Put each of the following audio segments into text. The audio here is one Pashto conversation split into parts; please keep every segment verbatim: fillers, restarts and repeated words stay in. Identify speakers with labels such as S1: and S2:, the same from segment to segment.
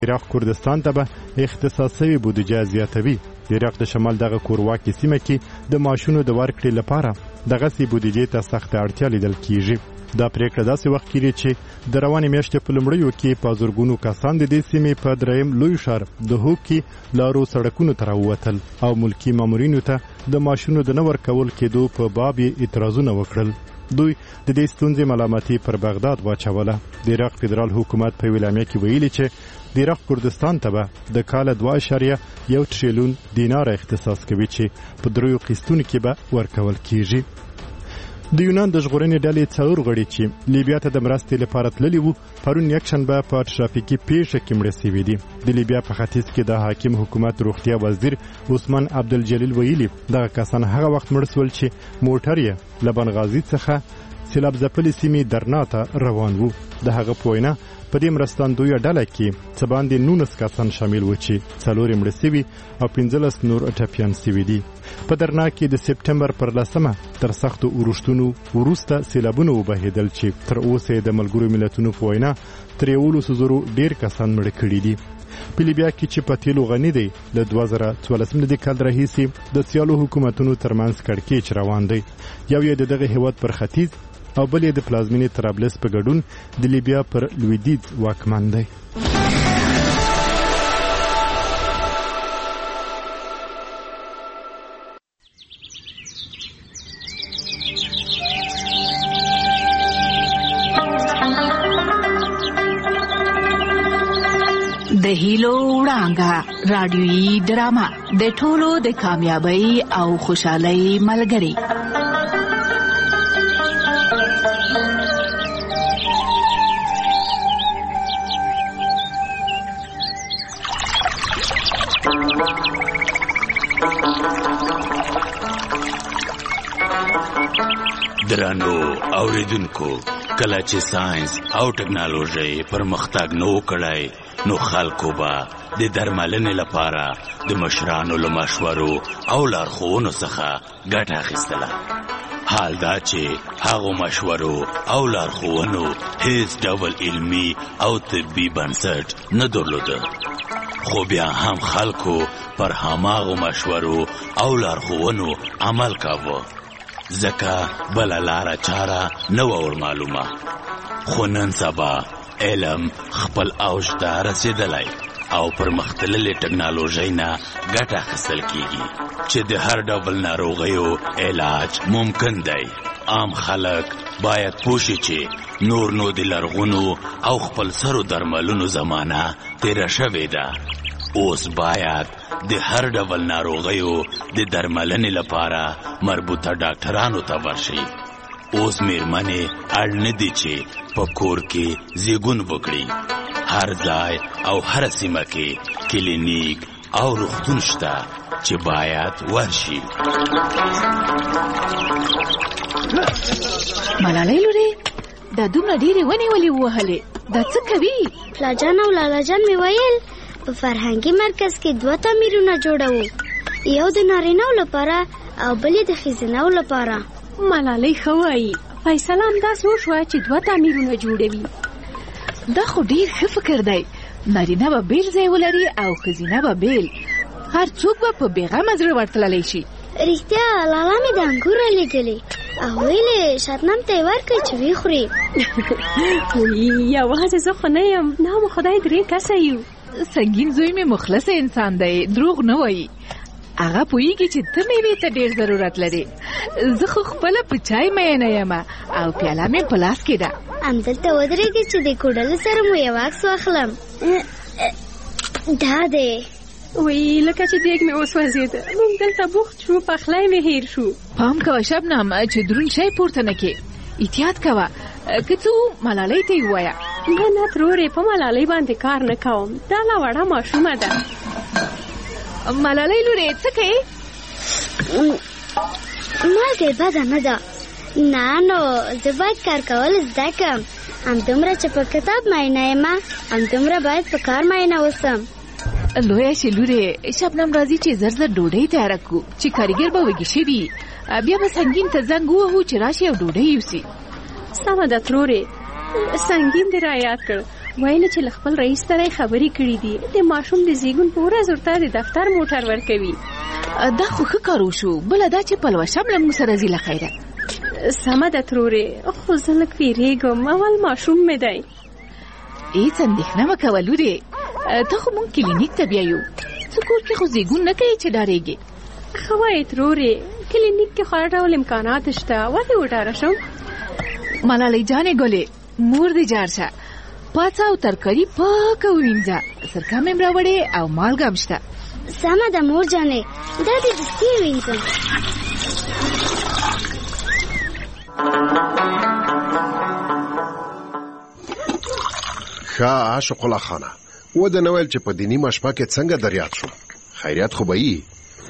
S1: عراق کردستان ته به اختصاص شوې بودیجه زیاتوي. د عراق د شمال دغه کورواکې سیمه کې د معاشونو د ورکړې لپاره دغسې بودیجې ته سخته اړتیا لیدل کیږي. دا پریکړه داسې وخت کېږي چې د روانې میاشتې په لومړیو کې په زرګونو کسان د دې سیمې په دریم لوی ښار د هوک کې لارو سړکونو ته راووتل او ملکي مامورینو ته د معاشونو د نه ورکول کېدو په باب یې اعتراضونه وکړل. دوی د دې ستونزې ملامتي پر بغداد واچوله. د عراق فدرال حکومت په اعلامیه کې ویلي چې د عراق کردستان ته به د کال دوه اعشاریه یو تریلیون دینار اختصاص کوي چې په دریو قسطونو کې به ورکول کیږي. د یونان د ژغورنې ډلې څلور غړي چې لیبیا ته د مرستې لپاره تللي وو پرون یکشنبه په ټرافیکي پیښه کې مړه شوي دي. د لیبیا په ختیځ کې د حاکم حکومت روغتیا وزیر عثمان عبدالجلیل ویلي دغه کسان هغه وخت مړه شول چې موټر یې له بنغازي څخه سیلاب ځپلې سیمې درنا ته روان وو. د هغه په وینا په دې مرستندویه ډله کې څه باندې نولس کسان شامل وو چې څلور یې مړه شوي او پنځلس نور ټپیان شوي دي. په درنا کې د سپټمبر پر لسمه تر سختو اورښتونو وروسته سیلابونه وبهېدل چې تر اوسه د ملګرو ملتونو په وینا تر یولسو زرو ډېر کسان مړه کړي دي. په لیبیا کې چې په تیلو غني دی له دوه زره څوارلسم کال راهیسې د سیالو حکومتونو ترمنځ کړکېچ روان دی. یو یې د دغه هیواد پر ختیځ او بل یې د پلازمینې طرابلس په ګډون د لیبیا پر لویدیځ واکمن دی.
S2: د هیلو وړانګه رادیویي ډرامه د ټولو د کامیابی او خوشحالۍ ملګری.
S3: درانو اوریدونکو، کله چې ساينس او ټکنالوژي پرمختګ نو کړای نو خلکو به د درملنې لپاره د مشرانو له مشورو او لارښوونو څخه ګټه اخیستله. حال دا چې هغو مشورو او لارښوونو هیڅ ډول علمي او طبي بنسټ نه درلوده، خو بیا هم خلکو پر هماغو مشورو او لارښوونو عمل کاوه. ځکه بله لاره چاره نه وه ور معلومه. خو نن سبا علم خپل اوج ته رسېدلی او پرمختللې ټکنالوژۍ نه ګټه اخیستل کیږي چې د هر ډول ناروغیو علاج ممکن دی. عام خلک باید پوه شي چې نور نو د لرغونو او خپل سرو درملونو زمانه تیره شوې ده. اوس باید د هر ډول ناروغیو د درملنې لپاره مربوطه ډاکټرانو ته ورشي. اوس میرمنې اړ نه دي چې په کور کې زیږون وکړي. هر ځای او هر سیمه کې کلینیک او روغتون شته چې باید ورشي.
S2: ملالۍ لورې، دا دومره ډېرې ونې ولې ووهلې؟ دا څه کوي؟
S4: پلاجان او لالاجان مې ویل په فرهنګي مرکز کې دوه تعمیرونه جوړوو، یو د نارینه‌و لپاره او بل د ښځینه‌و لپاره.
S5: ملالۍ ښه وایي، فیصله همداسې وشوه چې دوه تعمیرونه جوړوي.
S2: دا خو ډېر ښه فکر دی. نارینه به بیل ځای ولري او ښځینه به بیل. هر څوک به په بېغمه زړه ورتللی شي.
S4: رښتیا لالا مې د انګوره لیدلې او ویلې شبنم ته یې ورکړئ چې ویې خوري.
S5: یوازې زه خو نه یم، نه مو خدای درې کسه یو.
S2: سنګین زوی مې مخلص انسان دی، دروغ نه وایي. هغه پوهیږي چې ته میوې ته ډېر ضرورت لري. زه خو خپله په چای مینه یم او پیاله مې په لاس کې ده.
S4: همدلته ودرېږي چې د کوډلو سره مو یو عکس واخلم. دا دی
S5: وی لکه چې دیګ مې وسوځېده. موږ دلته بوخت شو، پخلی مې هیر شو.
S2: پام کوه شبنم چې دروند شی پورته نه کې. احتیاط کوه. که څه ملالۍ ته یې ووایه.
S5: نه نه ترورې، په ملالۍ باندې کار نه کوم. دا لا وړه ماشومه ده.
S2: ملالۍ لورې څه کوې؟
S4: مالګې بده نه ده. نه نو زه باید کار کول زده کړم. همدومره چې په کتاب مینه یم، همدومره باید په کار مینه اوسم.
S2: لویه شي لورې، شبنم راځي چې زر زر ډوډۍ تیاره کړو چې کارګر به وږي شوي. بیا به سنګین ته زنګ ووهو چې راشي او ډوډۍ یوسي.
S5: سمه ده ترورې، سنګین دې را یاد کړ. وایي چې له خپل رئیس سره خبرې کړې دي د ماشوم د زیږون په ورځ ورته د دفتر موټر ورکوي.
S2: دا خو ښه کار وشو. بله دا چې پلوشه له موږ سره ځي له خیره.
S5: سمه ده ترورې، خو زه لږ ویرېږم، اول ماشوم مې دی.
S2: هېڅ اندېښنه مه کوه لورې، ته خو مونږ کلینیک ته بیایو. څه کور کې خو زیږون نه کوي چې ډارېږې.
S5: ښه وایې ترورې، کلینیک کې خو هر ډول امکانات شته، ولې وډاره شم؟
S2: ملالۍ جانې ګلې، مور دې جار شه، پاڅه او ترکاري پاکه ووینځه، سرکه مې هم راوړې او مالګه هم شته.
S4: سمه ده مور جانې، دا دې دستي ووینځم.
S6: ښه عاشق الله خانه، وده نه ویل چې په دې نیمه شپه کې څنګه دریاد شو؟ خیریت خو به یي؟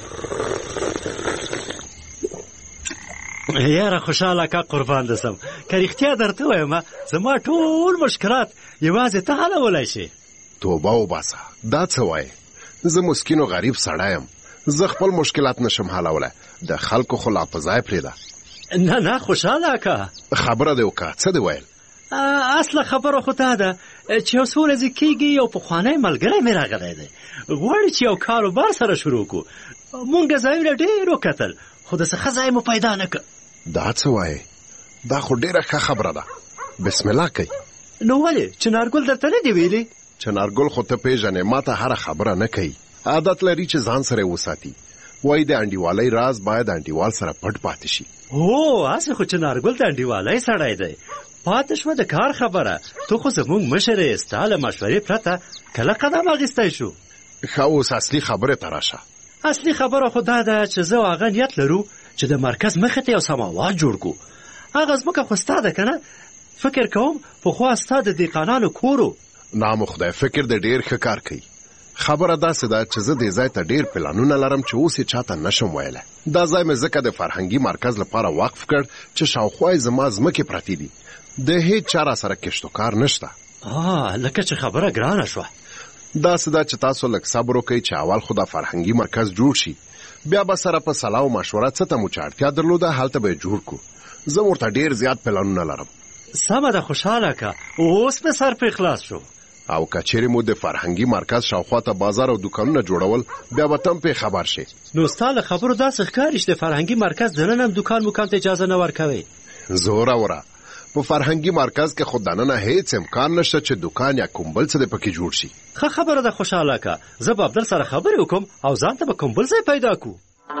S7: یاره خوشحاله کا قربان ده سم، که رښتیا درته وایم زما ټول مشکلات یوازې ته حلولی شي.
S6: توبه وباسه، دا څه وایې؟ زه مسکین و غریب سړی یم، زه خپل مشکلات نشم حلولی، د خلکو خو لا په ځای پرېږده.
S7: نه نه خوشحاله کا،
S6: خبره دې وکړه، څه دې ویل؟
S7: اصله خبره خو دا ده چې یو څو ورځې کېږي یو پخوانی ملګری مې راغلی دی، غواړي چې یو کاروبار سره شروع کړو. مونږ ځایونه ډېر وکتل خو د څه ښه ځای مو پیدا نه کړ.
S6: دا څه وایې؟ دا خو ډېره ښه خبره ده، بسم الله کوي.
S7: نو ولې چنارګل درته نه دی ویلي؟
S6: چنارګل خو ته پېژنې، ما ته هره خبره نه کوي، عادت لري چې ځان سره وساتي. وایي د انډیوالۍ راز باید انډیوال سره پټ پاتې شي.
S7: هو هسې خو چنارګل د انډیوالۍ سړی دی. پاتې شوه د کار خبره، تو خو زمونږ مشر یې، ستا له مشورې پرته کله قدم اخیستی شو؟
S6: ښه اوس اصلي خبرې ته راشه.
S7: اصلي خبره خو دا ده چې زه او هغه نیت لرو چې د مرکز مخې ته یو سماوات جوړ کړو. هغه ځمکه خو ستا ده که نه؟ فکر کوم پخوا ستا د دهقانانو کورو.
S6: نام خدای، فکر د ډېر ښه کار کوي. خبره داسې ده چې زه دې ځای ته ډېر پلانونه لرم چې اوس یې چاته نشم ویلی. دا ځای مې ځکه د فرهنګي مرکز لپاره وقف کړ چې شاوخوا یې زما ځمکې پرتې دي، د هیڅ چا را سره کشت و کار نشته.
S7: آه لکه چې خبره ګرانه شوه.
S6: داسې ده چې تاسو لږ صبر وکئ چې اول خو دا فرهنګي مرکز جوړ شي، بیا به سره په صلاح او مشوره څه ته مو چې اړتیا درلوده هلته به یې جوړ کړو. زه ورته ډېر زیات پلانونه لرم.
S7: سمه ده خوشحاله که، اوس مې سر پرې خلاص شو.
S6: او که چیرې مو د فرهنګي مرکز شاوخوا ته بازار او دوکانونه جوړول، بیا به ته هم پرې خبر شي.
S7: نو ستا له خبرو داسې ښکاري چې د فرهنګي مرکز دننه هم دوکان موکان ته اجازه نه ورکوي.
S6: زوره وره، په فرهنګي مرکز کې خو دننه هیڅ امکان نشته چې دوکان یا کوم بل څه د پکې جوړ شي.
S7: ښه خبره ده خوشحاله که، زه به عبدل سره خبرې وکړم او ځان ته به کوم بل ځای پیدا کړو.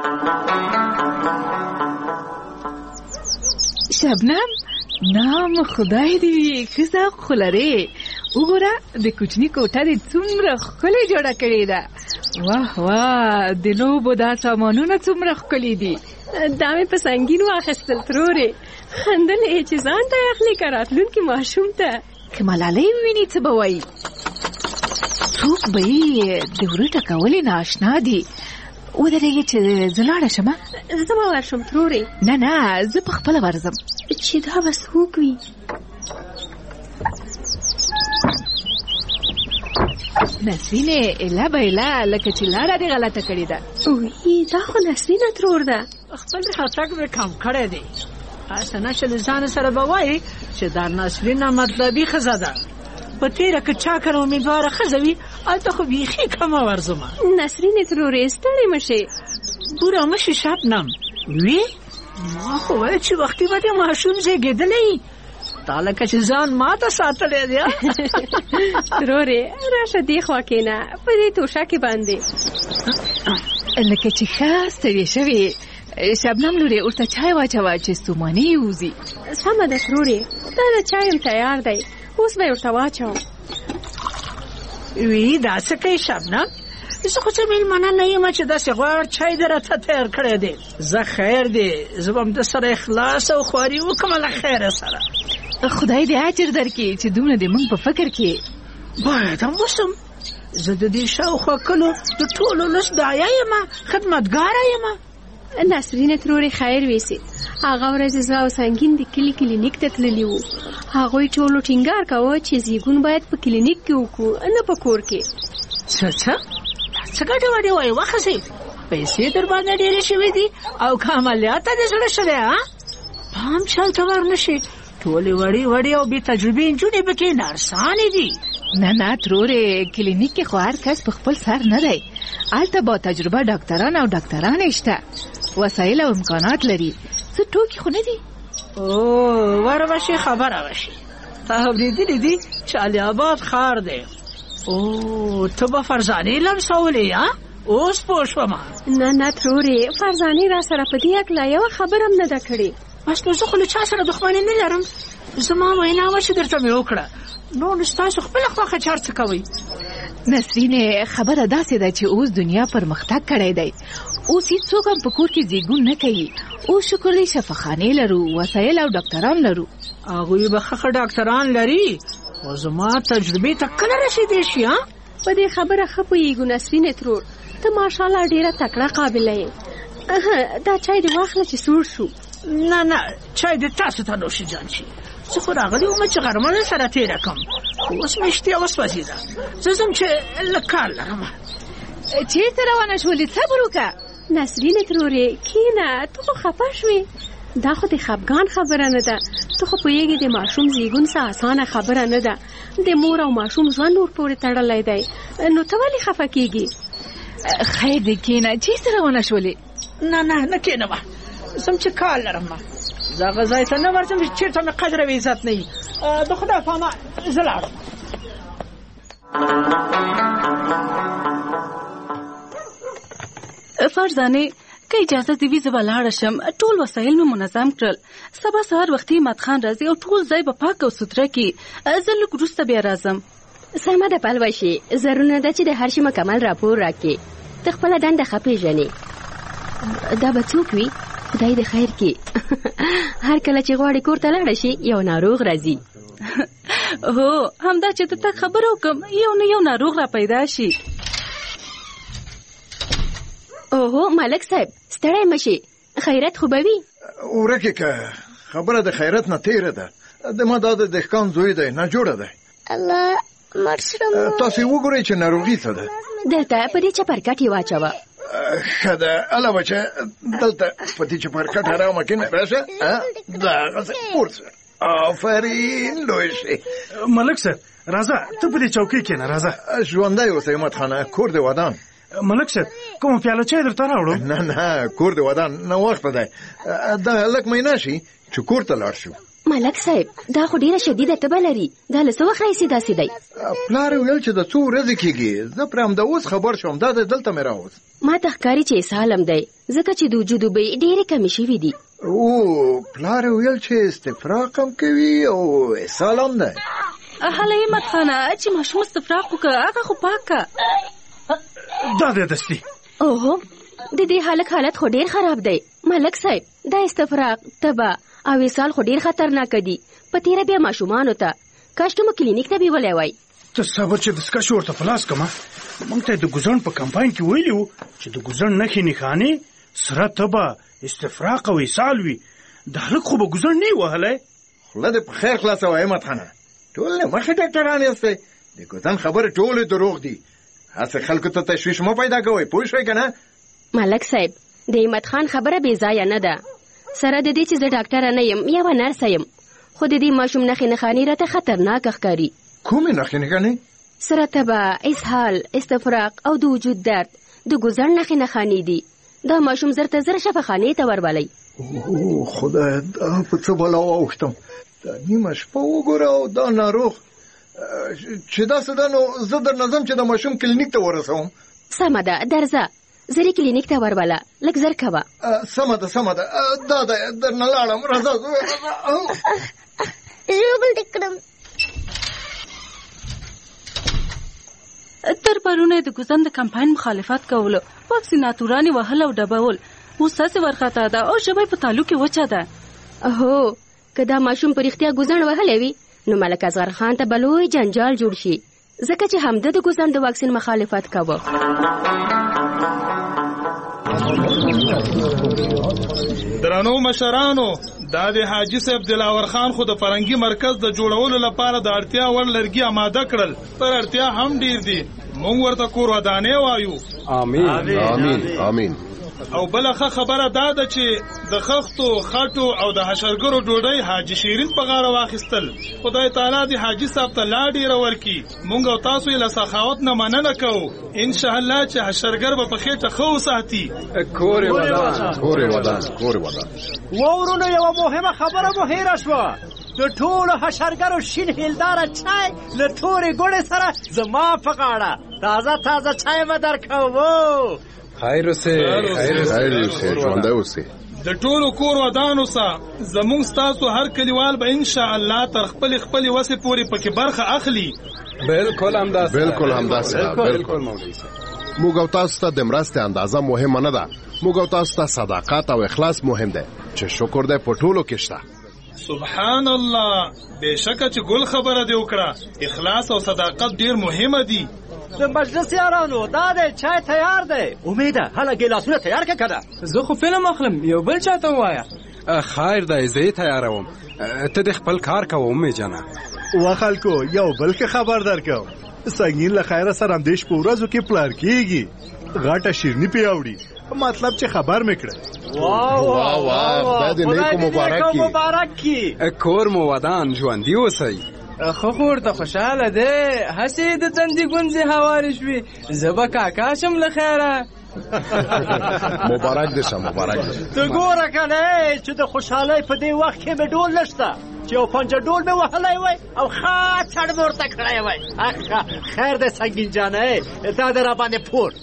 S2: شبنم، نام خدای دې وي، ښه ذوق خو لرې. وګوره د کوچني کوټه دې څومره ښکلې جوړه کړې ده. واه واه، د لوبو دا سامانونه څومره ښکلي دي.
S5: دا مې په سنګین واخیستل ترورې، خندل یې چې ځان ته اخلي که راتلونکي ماشوم ته.
S2: که ملالۍ وویني څه به وایي؟ څوک به یې د وره ټکولې نااشنا دي. ودرېږې چې زه لاړه شمه؟
S5: زه به ورشم ترورې.
S2: نه نه، زه په خپله ورځم.
S5: چې دا به څوک وي؟
S2: نسرینې، ایله به ایله، لکه چې لاره دې غلطه کړې ده.
S5: اوی دا خو نسرینه ترور ده.
S8: خپل خطک مې کم کړی دی. هسه نشه له ځان سره به وایي چې دا نسرینه مطلبي ښځه ده. په تېره که چا کره امیدواره ښځه وي، هلته خو بیخي کمه ورځمه.
S5: نسرینې ترورې ستړې مه شې.
S8: بوره مه شې شبنم. وی ما خو ویل چې وختي به دې ماشوم زېږېدلی، تا لکه چې ځان ما ته ساتلی دی.
S5: ترورې راشه دې خوا کښېنه، په دې توشه کې باندې.
S2: لکه چې ښه ستړې شوې. شبنم لورې، ورته چای واچوه چې ستوماني یې وځي.
S5: سمه ده ترورې، دا د چای هم تیار دی، اوس به یې ورته واچوم.
S8: وی دا څه کوي شبنم؟ زه خو څه مېلمانه نه یم چې داسې غوړ چای دې راته تیار کړی دی. زه خیر دی، زه به هم د سره اخلاص او خواري وکړم له خیره سره.
S2: خدای دې اجر درکړي چې دومره د موږ په فکر کې.
S8: باید هم وسم. زه د دې شاوخوا کلو د ټولو لس داعیه یم، خدمتګاره یم.
S5: نسرینه ترورې خیر ویسي. هغه ورځ زه او سنګین د کلي کلینیک ته تللي وو. هغوی ټولو ټینګار کاوه چې زیږون باید په کلینیک کې وکړو، نه په کور کې.
S8: څه څه څه ګډې وډې وایې وښځې؟ پیسې در باندې ډېرې شوې دي او که عملیات ته دې زړه شوی؟ ها پام چلته ور نه شي. ټولې وړې وړې او بې تجربې نجونې پکې نرسانې دي.
S2: نه نه ترورې کلینیک کې خو هر کس په خپل سر نه دی. هلته با تجربه ډاکټران او ډاکټرانې شته، وسایل او امکانات لري. څه ټوکې خو نه دي.
S8: او ور وشي خبره وشي. تا اورېدلي دي چې علي آباد ښار دی. او ته به فرزانې لمسولې ها؟ اوس پوه شوم.
S5: نه نه ترورې فرزانې را سره په دې هکله یوه خبره هم نه ده کړې.
S8: بس نو زه خو له چا سره دښمني نه لرم. زما وینا وه چې درته مې وکړه، نو نو ستاسو خپله خوښه چې هر څه کوئ.
S2: نسرینې خبره داسې ده چې اوس دنیا پرمختګ کړی دی. اوس هیڅوک هم په کور کې زیږون نه کوي. اوس شکر دی شفاخانې لرو، وسایل او ډاکټران لرو.
S8: هغوی به ښه ښه ډاکټران لري، خو زما تجربې ته کله رسېدی شي؟ ها
S5: په دې خبره ښه پوهېږو نسرینې ترور، ته ماشاءالله ډېره تکړه قابله یې. دا چای دې واخله چې سوړ شو.
S8: نه نه چای دې تاسو ته نوشي جان شي. زه خو راغلی وم چې غرمه سره تېره کړم، خو اوس مې اشتیا وسوځېده. زه ځم چې لږ کار لرم.
S2: چېرته روانه شولې؟ صبر وکړه.
S5: نسرینې ترورې کښېنه، ته خو خفه شوې. دا خو د خفګان خبره نه ده. ته خو پوهېږې د ماشوم زیږون څه اسانه خبره نه ده. د مور او ماشوم ژوند ور پورې تړلی دی. نو ته ولې خفه کېږې؟
S2: خیر دی کښېنه. چېرته روانه شولې؟
S8: نه نه نه کښېنمه، زم چې کار لرم. زه هغه ځای ته نه ورځم چې چېرته مې قدر او عزت نه وي. د خدای په امان زه لاړم.
S9: فرزانې که اجازه دې وي زه به لاړه شم. ټول وسایل مې منظم کړل. سبا سهار وختي احمد خان راځي او ټول ځای به پاک او سوتره کړي. زه لږ وروسته بیا راځم.
S5: سمه ده پلوشي، ضرور نه ده چې د هر شي مکمل راپور راکړې. ته خپله دنده ښه پېژنې. دا به څوک وي؟ خدای دې خیر کړي. هر کله چې غواړې کور ته لاړه شي یو ناروغ راځي.
S9: هو همدا چې ته تک خبره وکړم یو نه یو ناروغ را پیدا شي.
S5: اوهو ملک صاحب ستړی مشي، خیرت خو به وي.
S10: ورکې که خبره د خیرت نه تیره ده. د ما دا د دهقان زوی دی، نه جوړه دی.
S4: الله مړ شوم.
S10: تاسې وګورئ چې ناروغي څه ده.
S5: دلته په دې چپرکټ یې واچوه.
S10: ښه ده اله بچه، دلته په دې چپرکټ ارامه کښېنه. راشه دغسې پورته. آفرین لوی شي.
S11: ملک صاحب راځه، ته په دې چوکۍ کښېنه. راځه
S10: ژوندی اوسئ احمد خانه. کور د ودان.
S11: ملک صاحب کومه پیاله چای درته راوړو؟
S10: نه نه کور د ودان نه وخته دی. دا لږ مینا شي چې کور ته لاړ شو.
S5: ملک صاحب دا خو ډېره شدیده تبه لري. دا له څه وخت راهیسې داسې دی؟
S10: پلار ویل چې د څو ورځې کېږي. زه پرې همدا اوس خبر شوم. دا د دلته مې راوست.
S5: ما ته ښکاري چې اسهال هم دی، ځکه چې د وجود اوبه ډېرې کمې شوي دي.
S10: او پلار ویل چې استفراق هم کوي او اسهال هم دی.
S9: هله احمد خانه چې ماشوم استفراق وکړه هغه خو پاکه.
S11: دا دی دستي.
S5: اوهو د دې هلک حالت خو ډېر خراب دی. ملک صاحب دا استفراق، تبه او اسهال خو ډېر خطرناک دي. په تېره بیا ماشومانو ته کاش ته مو کلینیک ته بیولی وای.
S11: ته صبر چې دستکش ورته په لاس کړمه. موږ ته د ګوزڼ په کمپاین کې ویلي وو چې د ګوزڼ نښې نښانې سره تبه، استفراق او اسهال وي. د هلک خو به ګوزڼ نه یې وهلی.
S10: خوله دې په خیر خلاصه وه احمد خانه. ټول نه مخې ډاکټران یاستئ. د ګوزڼ خبرې ټولې دروغ دي. هسې خلکو ته تشویش مه پیدا کوئ. پوه شوئ که نه؟
S5: ملک صاحب د احمد خان خبره بې ځایه نه ده. سره د دې چې زه ډاکټره نه یم، یوه نرسه یم، خو د دې ماشوم نښې نښانې راته خطرناکه ښکاري.
S10: کومې نښې نښانې؟
S5: سره تبه، اسهال، استفراق او د وجود درد د ګوزڼ نښې نښانې دي. دا ماشوم زر ته زر شفاخانې ته ورولئ.
S10: او خدای دا په څه بلا واوښتم. دا نیمه شپه وګوره او دا ناروغ چې داسې ده. نو زه درنه ځم چې د ماشوم کلینیک ته ورسوم.
S5: سمه ده درځه، زری کلینیک ته وربله، لږ زر کوه.
S10: سمه ده سمه ده دا ده درنه لاړم. راځه
S4: ژوبل دې کړم.
S9: تر پرونه د ګوزن د کمپاین مخالفت کولو، واکسیناتوران یې وهل او ډبول. اوس هسې ورخطا ده او ژبه یې په تالو کې وچه ده.
S5: هو که دا ماشوم په رښتیا ګوزڼ وهلی وي نو ملک اصغر خان ته به لوی جنجال جوړ شي، ځکه چې همده د ګوزڼ د واکسین مخالفت کوه.
S12: درنو مشرانو، دا د حاجی صاحب دلاور خان خو د فرنګي مرکز د جوړولو لپاره د اړتیا وړ لرګي آماده کړل. پر اړتیا هم ډیر دي. مونږ ورته کور ودانې وایو.
S6: آمین آمین آمین.
S12: او بلخه خبره دا ده چې د خښتو خټو او د حشرګرو ډوډۍ حاجي شیرین په غاړه واخیستل. خدای تعالی دې حاجي صاحب ته لا ډېره ورکړي. موږ او تاسو یې له سخاوت نه مننه کوو. انشاءالله چې حشرګر به په خېټه ښه وساتي.
S13: کور یې ودان
S6: کور یې ودان کور یې ودان.
S7: وورونو یوه مهمه خبره مو هیره شوه. د ټولو حشرګرو شین هیلداره چای له تورې ګوړې سره زما په غاړه تازه تازه چای به درکوو.
S13: خیر اوسې
S6: خیر اوسې ژوندی اوسې.
S12: د ټولو کور ودانو سه زموږ ستاسو هر کلیوال به انشاءالله تر خپلې خپلې وسې پورې پکې برخه اخلي.
S13: بالکل همداسې
S6: بالکل همداسې بالکل مولوي صاحب. موږ او تاسو ته د مرستې اندازه مهمه نه ده. موږ او تاسو ته صداقت او اخلاص مهم دی چې شکر دی په ټولو کې شته.
S12: سبحان الله، بېشکه چې ګل خبره دې وکړه. اخلاص او صداقت ډېر مهمه دي.
S7: د مجلس یارانو دا دی چای تیار دی. امیده هله ګیلاسونه تیار که کنه.
S14: زه خو فلم اخلم، یو بل چاته ووایه.
S13: خیر دی زه یې تیاروم، ته دې خپل کار کوه امې جانه.
S1: و خلکو یو بل کې خبر درکوم، سنګین له خیره سره همدېش په ورځو کې پلار کېږي. غټه شیرني پې اوړي، مطلب چې خبر مې کړه.
S7: واه واه واه
S6: خدای دې نیکو
S7: مبارک کي.
S13: کور مو ودان ژوندي اوسئ.
S14: خو خو ورته خوشحاله دی، هسې د تندي ګونځې هوارې شوې. زه به کاکا شم له خیره.
S6: مبارک دې شه مبارک دې.
S7: ته ګوره کنه چې د خوشحالۍ په دې وخت کې مې ډول نشته چې یو پنجه ډول مې وهلی وای او خاطر مې ورته کړی وای. خیر دی سنګین جانه، دا دې راباندې پور.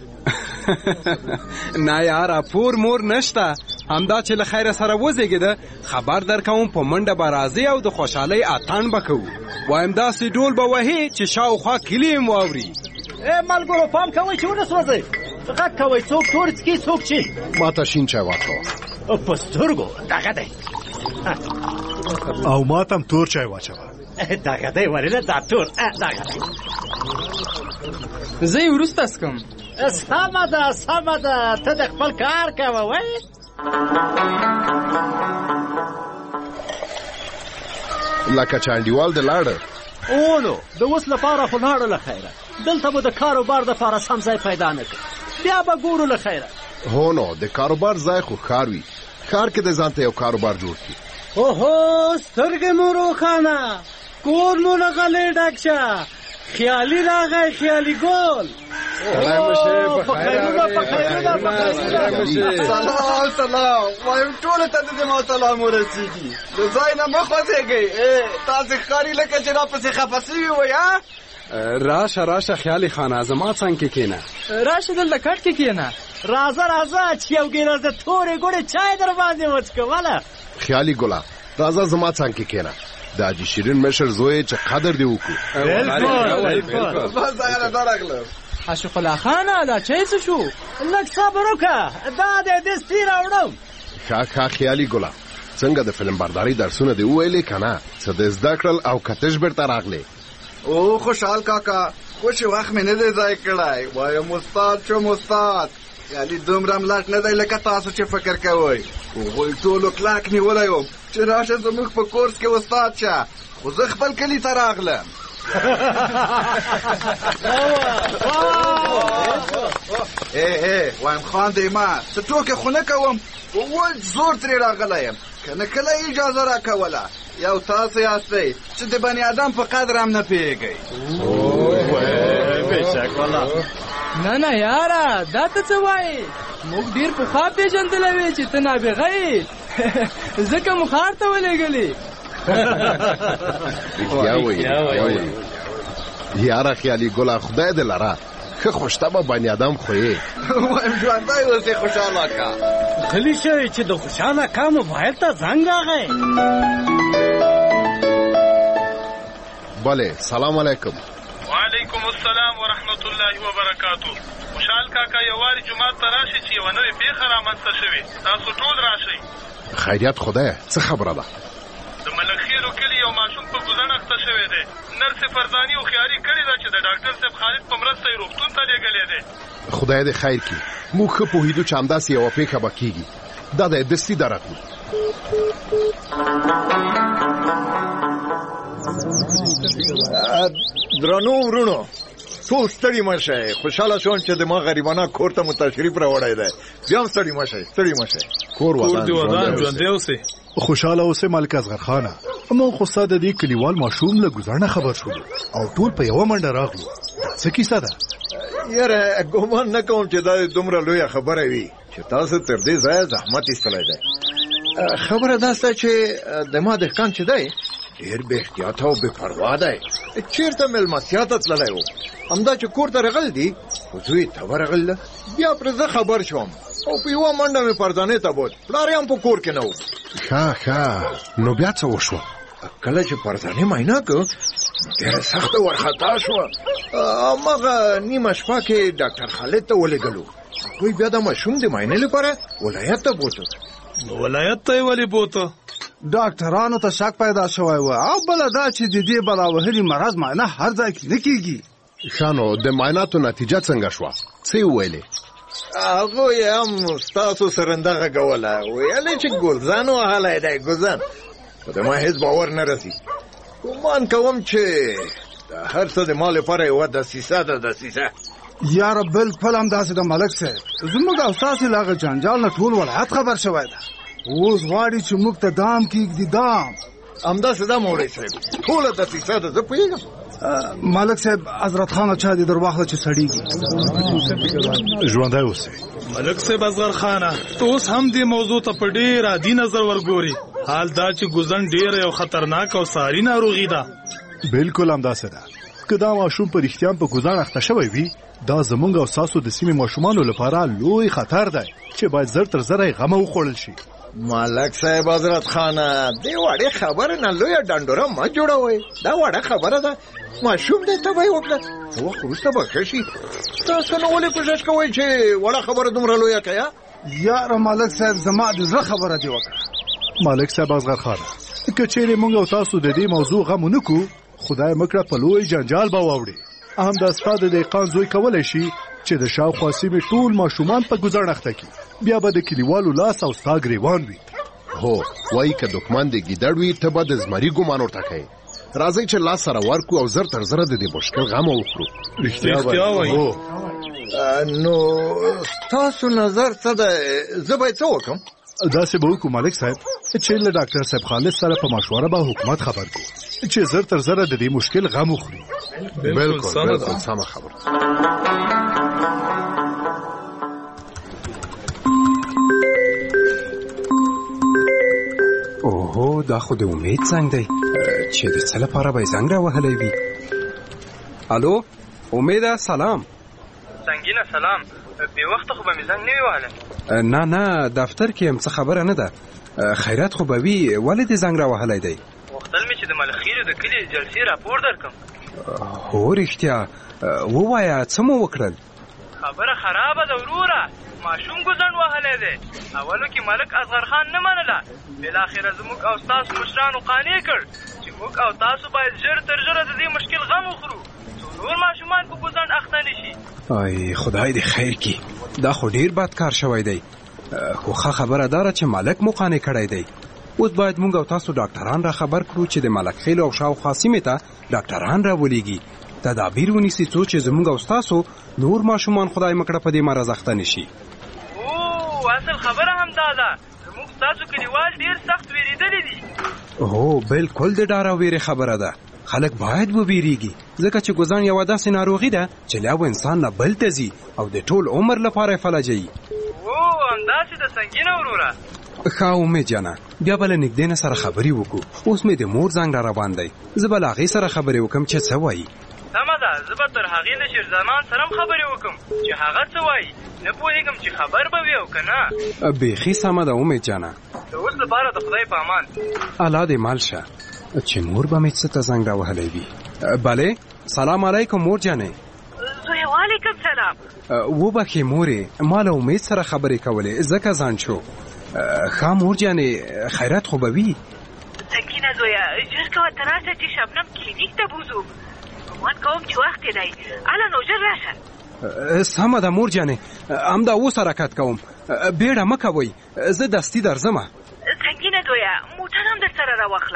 S13: نه یاره پور مور نشته، همدا چې له خیره سره وزېږېده خبر درکوم په منډه به راځي او د خوشحالۍ اتڼ به کوو. وایم داسې ډول به وهي چې شاوخوا کلي یې واوري.
S7: ای ملګرو پام کوئ چې ونه سوځئ، غږ کوئ څوک تور څکي څوک چین.
S6: ما ته شین چای واچوه.
S7: په سترګو دغه دی.
S1: او ما ته هم تور چای واچوه.
S7: دغه دی ولې نه دا تور دغه دی.
S14: زه یې وروسته څکم.
S7: سمه ده سمه ده، ته د خپل کار کوه وای.
S6: لکه چانډیوال د لاړه.
S7: او نو د اوس لپاره خو لاړه له خیره، دلته به د کاروبار دپاره سم ځای پیدا نه کړي، بیا به ګورو له خیره.
S6: هو نو د کاروبار ځای خو ښار وي، ښار کې د ځان ته یو کاروبار جوړ کړي.
S7: اوهو سترګې مو روښانه، کور مو له غلې ډک شه، خیالي راغی خیالي ګل.
S15: سلام سلام وایم ټولو ته د ما سلام ورسېږي. د ځای نه مه خوځېږئ، تاسې ښکاري لکه چې راپسې خفه سوي وئ.
S13: راشه راشه خیالي خانه زما څنګ کې کښېنه.
S14: راشه دلته کټ کې کښېنه.
S7: راځه راځه چې یو ګیلاس د تورې ګوړې چای در باندې وڅکوله.
S6: خیالي ګله راځه زما څنګ کې کښېنه. د حاجي شیرین مشر زوی چې قدر دې وکړو.
S15: بس دغه درغله.
S14: عاشق الله خانه دا چای څه شو؟
S7: لږ صبر وکړه، دا دی دستي راوړم.
S6: ښه ښه خیالي ګله څنګه د فلم بردارۍ درسونه دې وویلې که نه؟ څه دې زده کړل او که تش بېرته راغلې؟
S15: او خوشحال کاکا خوش وخت مې نه دی ځای کړی. وایم استاد شم استاد. خیالي دومره ملټ نه دی لکه تاسو چې فکر کوئ. هغوی ټولو کلاک نیولی وم چې راشه زموږ په کورس کې استاد شه، خو زه خپل کلي ته راغلم. ای ای وایم خان دی ما څه ټوکې خو نه کوم، ول زور ترې راغلی یم، که نه کله اجازه راکوله. یو تاسو یاستئ چې د بني آدم په قدر هم نه پوهېږئ.
S7: بېشک والله.
S14: نه نه یاره دا ته څه وایې؟ موږ ډېر پخوا پېژندلی وې چې ته نابغه یې، ځکه مو ښار ته ولېږلې.
S6: یاره خیالي ګله خدای دې لره، ښه خوشطبع بني آدم خو یې.
S15: وایم ژوندی اوسې خوشحاله کا.
S7: غلی شئ چې د خوشحاله کا موبایل ته زنګ راغی.
S6: بله سلام علیکم.
S12: وعلیکم السلام ورحمت الله وبرکاتو. خوشحال کاکا یووارې جومات ته راشئ چې یوه نوې پېښه رامنځته شوې، تاسو ټول راشئ.
S6: خیریت خدای څه خبره ده؟
S12: د ملکخیلو کلي یو ماشوم په ګوزڼ اخته شوی دی. نرسې فرزاني هوښیاري کړې ده چې د ډاکټر صاحب خالد په مرسته یې روغتون ته لېږلی دی.
S6: خدای دې خیر کړي، موږ ښه پوهېدو چې همداسې یوه پېښه به کېږي. دا دی دستي درغلو.
S10: درنو ورونو، ټول ستړي مشه. خوشاله شوم چې د ما غریبانه کور ته مو تشریف راوړی دی. بیا هم ستړي مشه ستړي مشه.
S12: کور ودان ژوندی اوسې.
S16: خوشاله اوسې ملک اصغر خانه. موږ خو ستا د دې کلیوال ماشوم له ګزاره خبر شولو او ټول په یوه منډه راغلو. څه کیسه ده؟
S10: یاره ګومان نه کوم چې دا دومره لویه خبره وي چې تاسو تر دې ځایه زحمت ایستلی دی. خبره دا سته چې د ما دهقان چې دی ډېر بې احتیاطه او بې پروا دی. چېرته مېلمستیا ته تللی و، همدا چې کور ته رغل دي خو زوی ته ورغل. بیا پرې زه خبر شوم او په یوه منډه مې پردانې ته بوت. پلار یې هم په کور کې نه و.
S6: ښه ښه نو بیا څه وشوه؟
S10: کله چې پردانې معاینه کړ ډېره سخته ورخطا شوه. هماغه نیمه شپه کې ډاکټر خالد ته ولېږلو. هغوی بیا د ماشوم د معاینې لپاره ولایت ته بوتو.
S12: ولایت ته یې ولې بوته؟
S17: ډاکټرانو ته شک پیدا شوی و او بله دا چې د دې بلاوهلي مرض معاینه هر ځای کې نه کېږي.
S6: ښه نو د معایناتو نتیجه څنګه شوه؟ څه یې وویلې؟
S10: هغوی هم ستاسو سره همدغه کوله. ویلې چې ګلزن وهلی دی ګلزن. خو د ما هېڅ باور نه رسي. ګمان کوم چې د هر څه د ما لپاره یوه دسیسه ده دسیسه.
S17: یاره بلکل همداسې د ملک صاحب. زموږ او ستاسې له هغه جنجال نه ټول ولایت خبر شوی ده. اوس غواړي چې موږ ته دام کېږدي دام.
S10: همداسې ده مولوي صاحب، ټوله دسیسه ده. زه پوهېږم
S17: ملک صاحب حضرت خان چا دې در واخله چې سړېږي.
S16: ژوندی اوسئ.
S12: ملک صاحب اصغر خانه، ته اوس هم دې موضوع ته په ډېر عادي نظر ورګوري. حال دا چې ګوزن ډېره یو خطرناک او ساري ناروغي ده.
S16: بلکل همداسې ده. که دا ماشوم په رښتیا په ګوزن اخته شوی وي دا زمونږ او ستاسو د سیمې ماشومانو لپاره لوی خطر دی چې باید زر تر زره یې غمه وخوړل شي.
S10: ملک صاحب حضرت خانه، دې وړې خبره نه لویه ډنډوره مه جوړوئ. دا وړه خبره ده. ماشوم دی تبه یې وکړه، څه وخت وروسته به ښه شي. تاسو نه ولې کوشش کوئ چې وړه خبره دومره لویه کړئ؟
S17: یاره ملک صاحب زما د زړه خبره دې وکړه.
S16: ملک صاحب اصغر خانه، که چیرې موږ او تاسو د دې موضوع غم ونه کړو خدای مکړه په لوی جنجال به واوړي. همدا ستا د دهقان زوی کولی شي چې د شاوخوا سیمې ټول ماشومان په ګوزړ اخته کړي. بیا به د کلیوالو لاس او ستا ګریوان وي.
S6: هو وایي که دښمن د ګیدړ وي ته به د زمري ګمان ورته کوې. راځئ چې لاس سره ورکړو او زر تر زره د دې مشکل غم وکړو.
S12: رښتیا وایي.
S10: نو ستاسو نظر څه دی؟ زه باید څه وکړم؟
S16: داسې به وکړو ملک صاحب چې له ډاکټر صاحب خالد سره په مشوره به حکومت خبر کړو چې زر تر زره د دې مشکل غم وخوري.
S6: بلکل بلکل سمه خبره.
S13: اوهو دا خو د امید زنګ دی چې د څه لپاره به یې زنګ راوهلی وي. الو امیده سلام.
S18: سنګینه سلام. بې وخته خو به مې زنګ نه وي وهلی.
S13: نه نه دفتر کې یم، څه خبره نه ده. خیرات خو به وي، ولې دې زنګ راوهلی دی؟
S18: غوښتل مې چې د ملخیلو د کلي جلسې راپور درکړم.
S13: هو رښتیا ووایه څه مو وکړل؟
S18: خبره خرابه ده وروره. ماشوم ګوزڼ وهلی دی. اولو کې ملک اصغر خان نه منله. بالاخره زموږ او ستاسو مشرانو قانع کړ چې موږ او تاسو باید ژر تر ژره د دې مشکل غم وخورو څو نور ماشومان په ګوزڼ اخته نه شي.
S13: ای خدای دې خیر کړي. دا خو ډېر بد کار شوی دی. خو ښه خبره داره چې ملک مو قانع کړی دی. اوس باید موږ او تاسو ډاکټران را خبر کړو چې د ملک خیل او شاوخوا سیمې ته ډاکټران راولېږي. تدابیر ونیسي څو چې زموږ او ستاسو نور ماشومان خدای مکړه په دې مرض اخته نه شي.
S18: او اصل خبره هم دا ده زموږ ستاسو کلیوال ډېر سخت وېرېدلي دي.
S13: هو بلکل د ډار او ویرې خبره ده. خلک باید وبېرېږي ځکه چې ګوزڼ یوه داسې ناروغي ده چې له یو انسان نه بل ته ځي او د ټول عمر لپاره یې فلجوي.
S18: او همداسې د سنګینه وروره.
S13: ښه امید جانه، بیا به له نږدې نه سره خبرې وکړو. اوس مې د مور زنګ را روان دی. زه به له هغې سره خبرې وکړم چې څه وایي.
S18: سمه ده، زه به تر هغې له شیرزمان سره هم خبرې وکړم چې هغه څه وایي. نه پوهېږم چې خبر به وي او که نه.
S13: بیخي سمه ده امید جانه.
S18: د اوس لپاره د خدای په امان.
S13: الله دې مال شه چې مور به مې څه ته زنګ راوهلی وي. بله سلام علیکم مور جانې.
S18: زویه وعلیکم سلام.
S13: وبخې مورې، ما له امید سره خبرې کولې ځکه ځان شو. ښه مور جانې خیرات خو به وي؟
S19: سکینه زویه ژر کوه ته راشه چې شبنم کلینیک ته بوځو. ګمان کوم چې وخت یې دی. هله نو ژر راشه.
S13: سمه ده مور جانې، همدا اوس حرکت کوم. بیړه مه کوئ، زه دستي درځمه.
S19: سنګینه زویه موټر هم در سره راواخله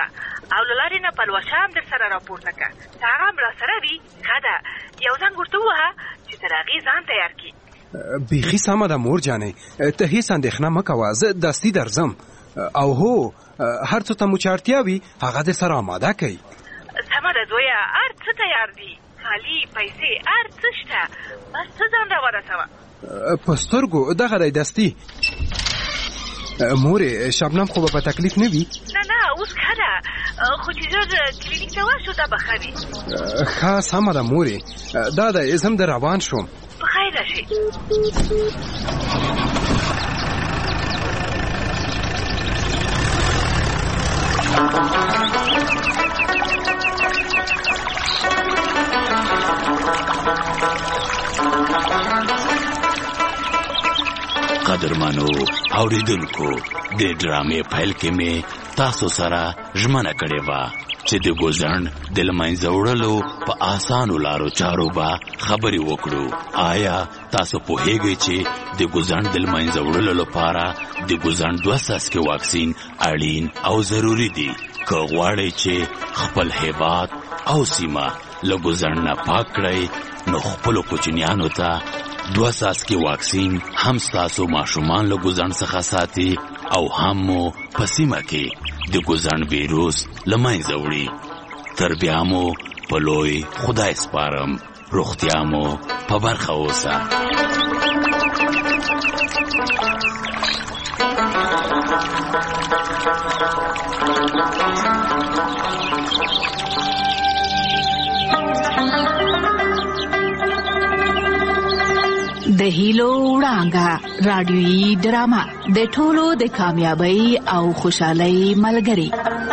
S19: او له لارې نه پلوشه هم در سره راپورته که که هغه هم را سره وي ښه ده یو زنګ ورته ووهه چې تر هغې ځان تیار کړي.
S13: بیخي سمه ده مور جانې، ته هېڅ اندېښنه مه کوه، زه دستي درځم او هو هر څه ته مو چې اړتیا وي هغه در سره اماده کوي.
S19: سمه ده زویه، هر څه تیار دي، خالي پیسې هر څه شته، بس ته ځان را ورسوه.
S13: په سترګو دغه دی دستي. مورې شبنم خو به په تکلیف نه وي؟
S19: نه نه اوس ښه ده، خو چې ژر کلینیک ته ورشو دا به ښه وي.
S13: ښه سمه ده مورې، دا دی زه هم د روان شوم.
S19: په خیر راشئ.
S3: قدرمنو اوریدونکو، د ډرامې پیل کې مې تاسو سره ژمنه کړې وه چې د ګوزڼ د له منځه وړلو په اسانو لارو چارو به خبرې وکړو. آیا تاسو پوهیږئ چې د ګوزڼ د له منځه وړلو لپاره د ګوزڼ دوه څاڅکي واکسین اړین او ضروري دي؟ که غواړئ چې خپل هیواد او سیمه له ګوزڼ نه پاک کړئ نو خپلو کوچنیانو ته دوه څاڅکي واکسین هم ستاسو ماشومان له ګوزڼ څخه ساتي او هم مو په سیمه کې د ګوزڼ ویروس له منځه وړي. تر بیا مو په لوی خدای سپارم، روغتیا مو په برخه اوسه.
S2: د هیلو وړانګه رادیویي ډرامه د ټولو د کامیابی او خوشحالۍ ملګری.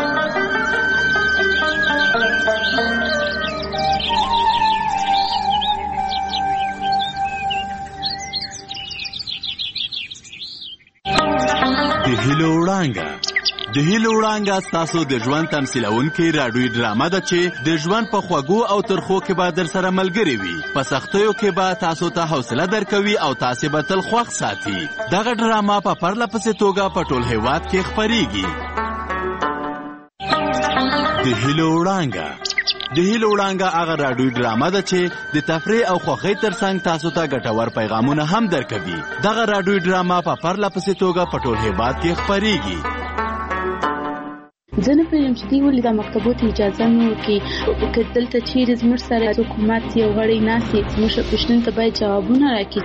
S20: د هیلو وړانګه د هیلو وړانګه ستاسو د ژوند تمثیلونکې راډیویي ډرامه ده چې د ژوند په خوږو او ترخو کې به در سره ملګرې وي. په سختیو کې به تاسو ته حوصله درکوي او تاسې به تل خوښ ساتي. دغه ډرامه په پرله پسې توګه په ټول هیواد کې خپریږي. د هیلو وړانګه د هیلو وړانګه هغه راډیویي ډرامه ده چې د تفریح او خوښۍ ترڅنګ تاسو ته ګټور پیغامونه هم درکوي. دغه راډیویي ډرامه په پرله پسې توګه په ټول هیواد کې خپریږي.
S21: زه نه پوهېږم چې دوی ولې دا مکتبو ته اجازه نه ورکوي. که دلته چیرې زموږ سره حکومت یو غړی ناست وي زموږ پوښتنو ته باید جوابونه راکړي.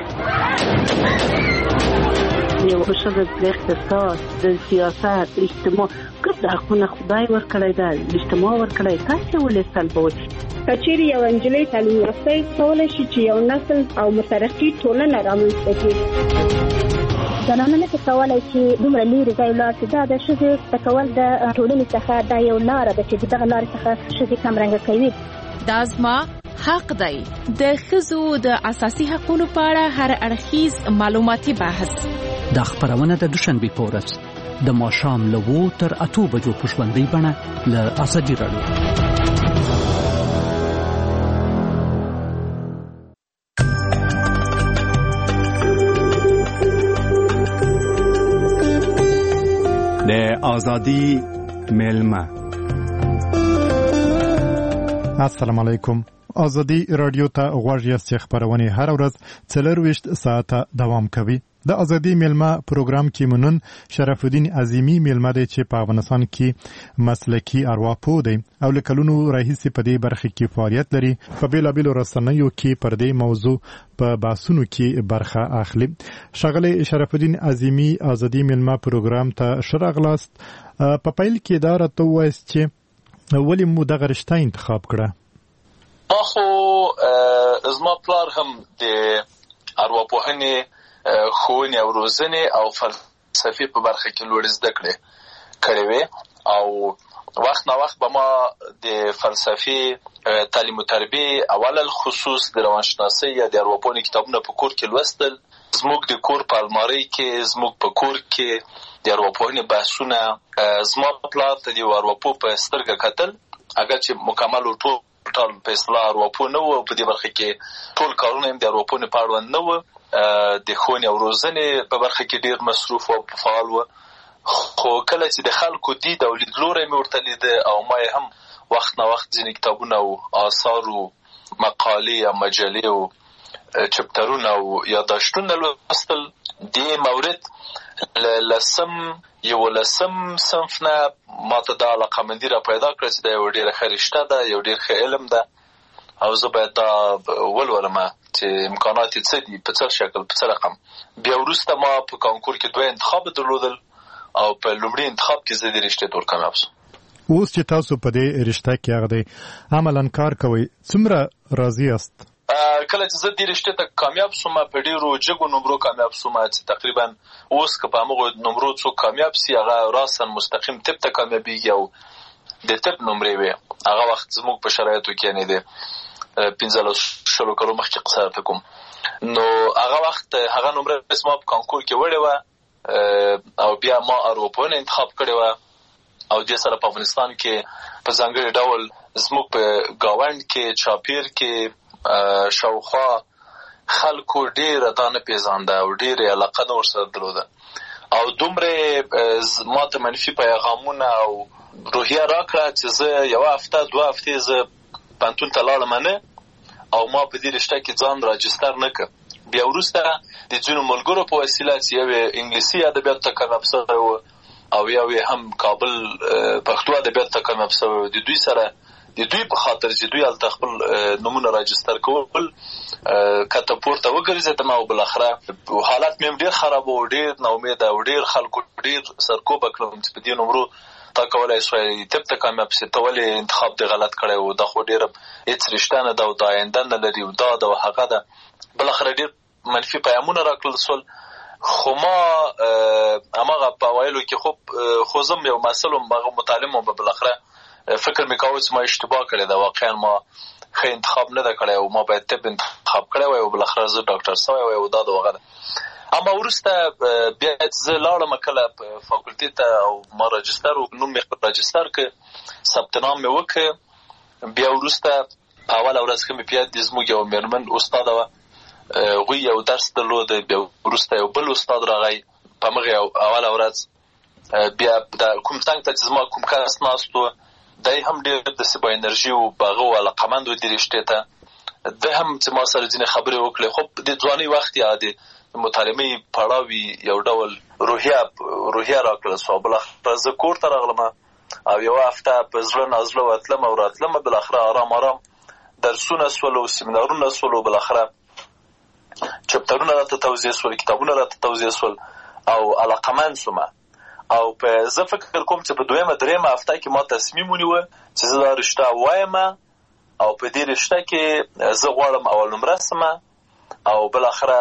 S22: یو ښځه د اقتصاد، د سیاست، اجتماع ګډ حقونه خدای ورکړی ده، اجتماع ورکړی، تاسې ولې سلبوئ؟
S23: که چیرې یوه نجلۍ تعلیم یافته وي کولی شي چې یو نسل او مترقي ټولنه رامنځته کړي.
S24: زنانه نه کولی چې دومره لرې ځای ولاړ شي. دا د ښځې زده کول د ټولنې څخه دا یو لاره ده چې دغه لارې څخه ښځې کمرنګه کوي.
S25: دا زما حق دی. د ښځو د اساسي حقونو په اړه هر اړخیز معلوماتي بحث.
S26: دا خپرونه د دوشنبې په ورځ د ماښام له اوو تر اتو بجو په ژوندۍ بڼه له ازادي راډیو.
S20: د ازادي میلمه.
S1: السلام علیکم. ازادي رادیو ته غوږ یاست. خبرونه هر ورځ څلرویشت ساعته دوام کوي. د ازادي میلمه پروګرام کې منن شرف الدین عظیمی میلمه دی چې په افغانستان کې مسلکی ارواپوه دی او لکلونو راهیسې په دې برخه کې فعالیت لري. په بیلابیلو رسنیو کې پر دې موضوع په بحثونو کې برخه اخلي. ښاغلی شرف الدین عظیمی ازادي میلمه پروګرام ته ښه راغلاست. په پیل کې دا راته ووایاست چې ولې مو دغه رشته انتخاب کړه؟
S27: ما خو زما پلار هم د ارواپوهنې ښوونې او روزنې او فلسفې په برخه کې لوړې زده کړې کړې وې او وخت نا وخت به ما د فلسفې تعلیم و تربیې اول الخصوص د روانشناسۍ یا د ارواپوهنې کتابونه په کور کې لوستل. زموږ د کور په المارۍ کې زموږ په کور کې د ارواپوهنې بحثونه زما پلار ته د ارواپوه په سترګه کتل. اگر چې مکمل ټول ټول په اصطلاح ارواپوه نه و، په دې برخه کې ټول کارونه هم د ارواپوهنې په اړوند نه و. د ښوونې او روزنې په برخه کې ډېر مصروف او فعال و. خو کله چې د خلکو دید او لیدلوری مې ورته لیده او ما یې هم وخت نه وخت ځینې کتابونه او آثار او مقالې او مجلې او چپټرونه او یادداشتونه لوستل. دې مورد لسم یولسم صنف نه ماته دا علاقه‌مندي را پیدا کړه چې دا یو ډېره ښه رشته ده، یو ډېر ښه علم ده او زه باید دا ولولم چې امکانات یې څه دي، په څه شکل، په څه رقم. بیا وروسته ما په کانکور کې دوه انتخاب درلودل او په لومړي انتخاب کې زه دې رشتې ته ورکامیاب شوم.
S1: اوس چې تاسو په دې رشته کې هغه دی عملاً کار کوئ، څومره راضي یاست؟
S27: کله چې زه دې رشتې ته کامیاب شوم په ډېرو جګو نمرو کامیاب شوم چې تقریبا اوس که په همغو نمرو څوک کامیاب سي هغه راساً مستقیم طب ته کامیابېږي او د طب نمرې وې. هغه وخت زموږ په شرایطو کې یعنې د پنځلس شلو کلو مخکې قصه درته کوم، نو هغه وخت هغه نمره زما په کانکور کې وړې وه او بیا ما ارواپوهنه انتخاب کړې وه او دې سره په افغانستان کې په ځانګړي ډول زموږ په ګاونډ کې چاپیر کې شاوخوا خلکو ډېره دا نه پېژانده او ډېرې علاقه نه ورسره درلوده او دومره ما ته منفي پیغامونه او روحیه راکړه چې زه یوه هفته دوه هفتې زه پوهنتون ته لاړم نه او ما په دې رشته کې ځان راجستر نه کړ. بیا وروسته د ځینو ملګرو په وسیله چې یو یې انګلیسي ادبیاتو ته کامیاب سوی و او یو یې هم کابل پښتو ادبیاتو ته کامیاب سوی و، د دوی سره د دوی په خاطر چې دوی هلته خپل نومونه راجستر کول کته پورته وګرځېدم او بالاخره حالت مې هم ډېر خراب و، ډېر ناامیده او ډېر خلکو ډېر سرکوبه کړم چې په دې نمرو تا کولی شوی طب ته کامیاب سې، ته ولې انتخاب دې غلط کړی و، دا خو ډېره هېڅ رشته نه ده او دا آینده نه لري او دا ده او هغه ده. بالاخره ډېر منفي پیامونه راکړل سول. خو ما هماغه په اوایلو کې خوب خوځم یو مسل وم، هغه متعلم وم، بالاخره فکر مې کاوه چې ما اشتباه کړې ده، واقعا ما ښه انتخاب نه ده کړی او ما باید طب انتخاب کړی وی او بالاخره زه ډاکټر سوی وی او دا د هغه ده. اما وروسته بیا چې زه لاړم کله په فاکولټي ته او ما راجستر و نوم مې خپل راجستر کړ، ثبت نام مې وکړ. بیا وروسته په اوله ورځ ښه مې په یاد دي زموږ یو مېرمن استاده وه، هغوی یو درس درلود. بیا وروسته یو بل استاد راغی په همغې اوله ورځ. بیا د کوم څنګ ته چې زما کوم کس ناست و دی هم ډېر داسې با انرژي و، په هغه و علاقمند و دې رشتې ته. دی هم چې ما سره ځینې خبرې وکړې، خو د ځوانۍ وخت یا د مطالعې پړاو یو ډول روحیه روحیه راکړل سوه. بالاخره زه کور ته راغلم او یوه هفته په زړه نازړه وتلم او راتلم. بالاخره آرام آرام درسونه سول او سیمینارونه سول او بالاخره چپټرونه راته توضیح سول، کتابونه راته توضیح سول او علاقمند سوم. او په زه فکر کوم چې په دویمه درېیمه هفته کې ما تصمیم ونیوه چې زه دا رشته وایم او په دې رشته کې زه غواړم اول نمره سم او بالاخره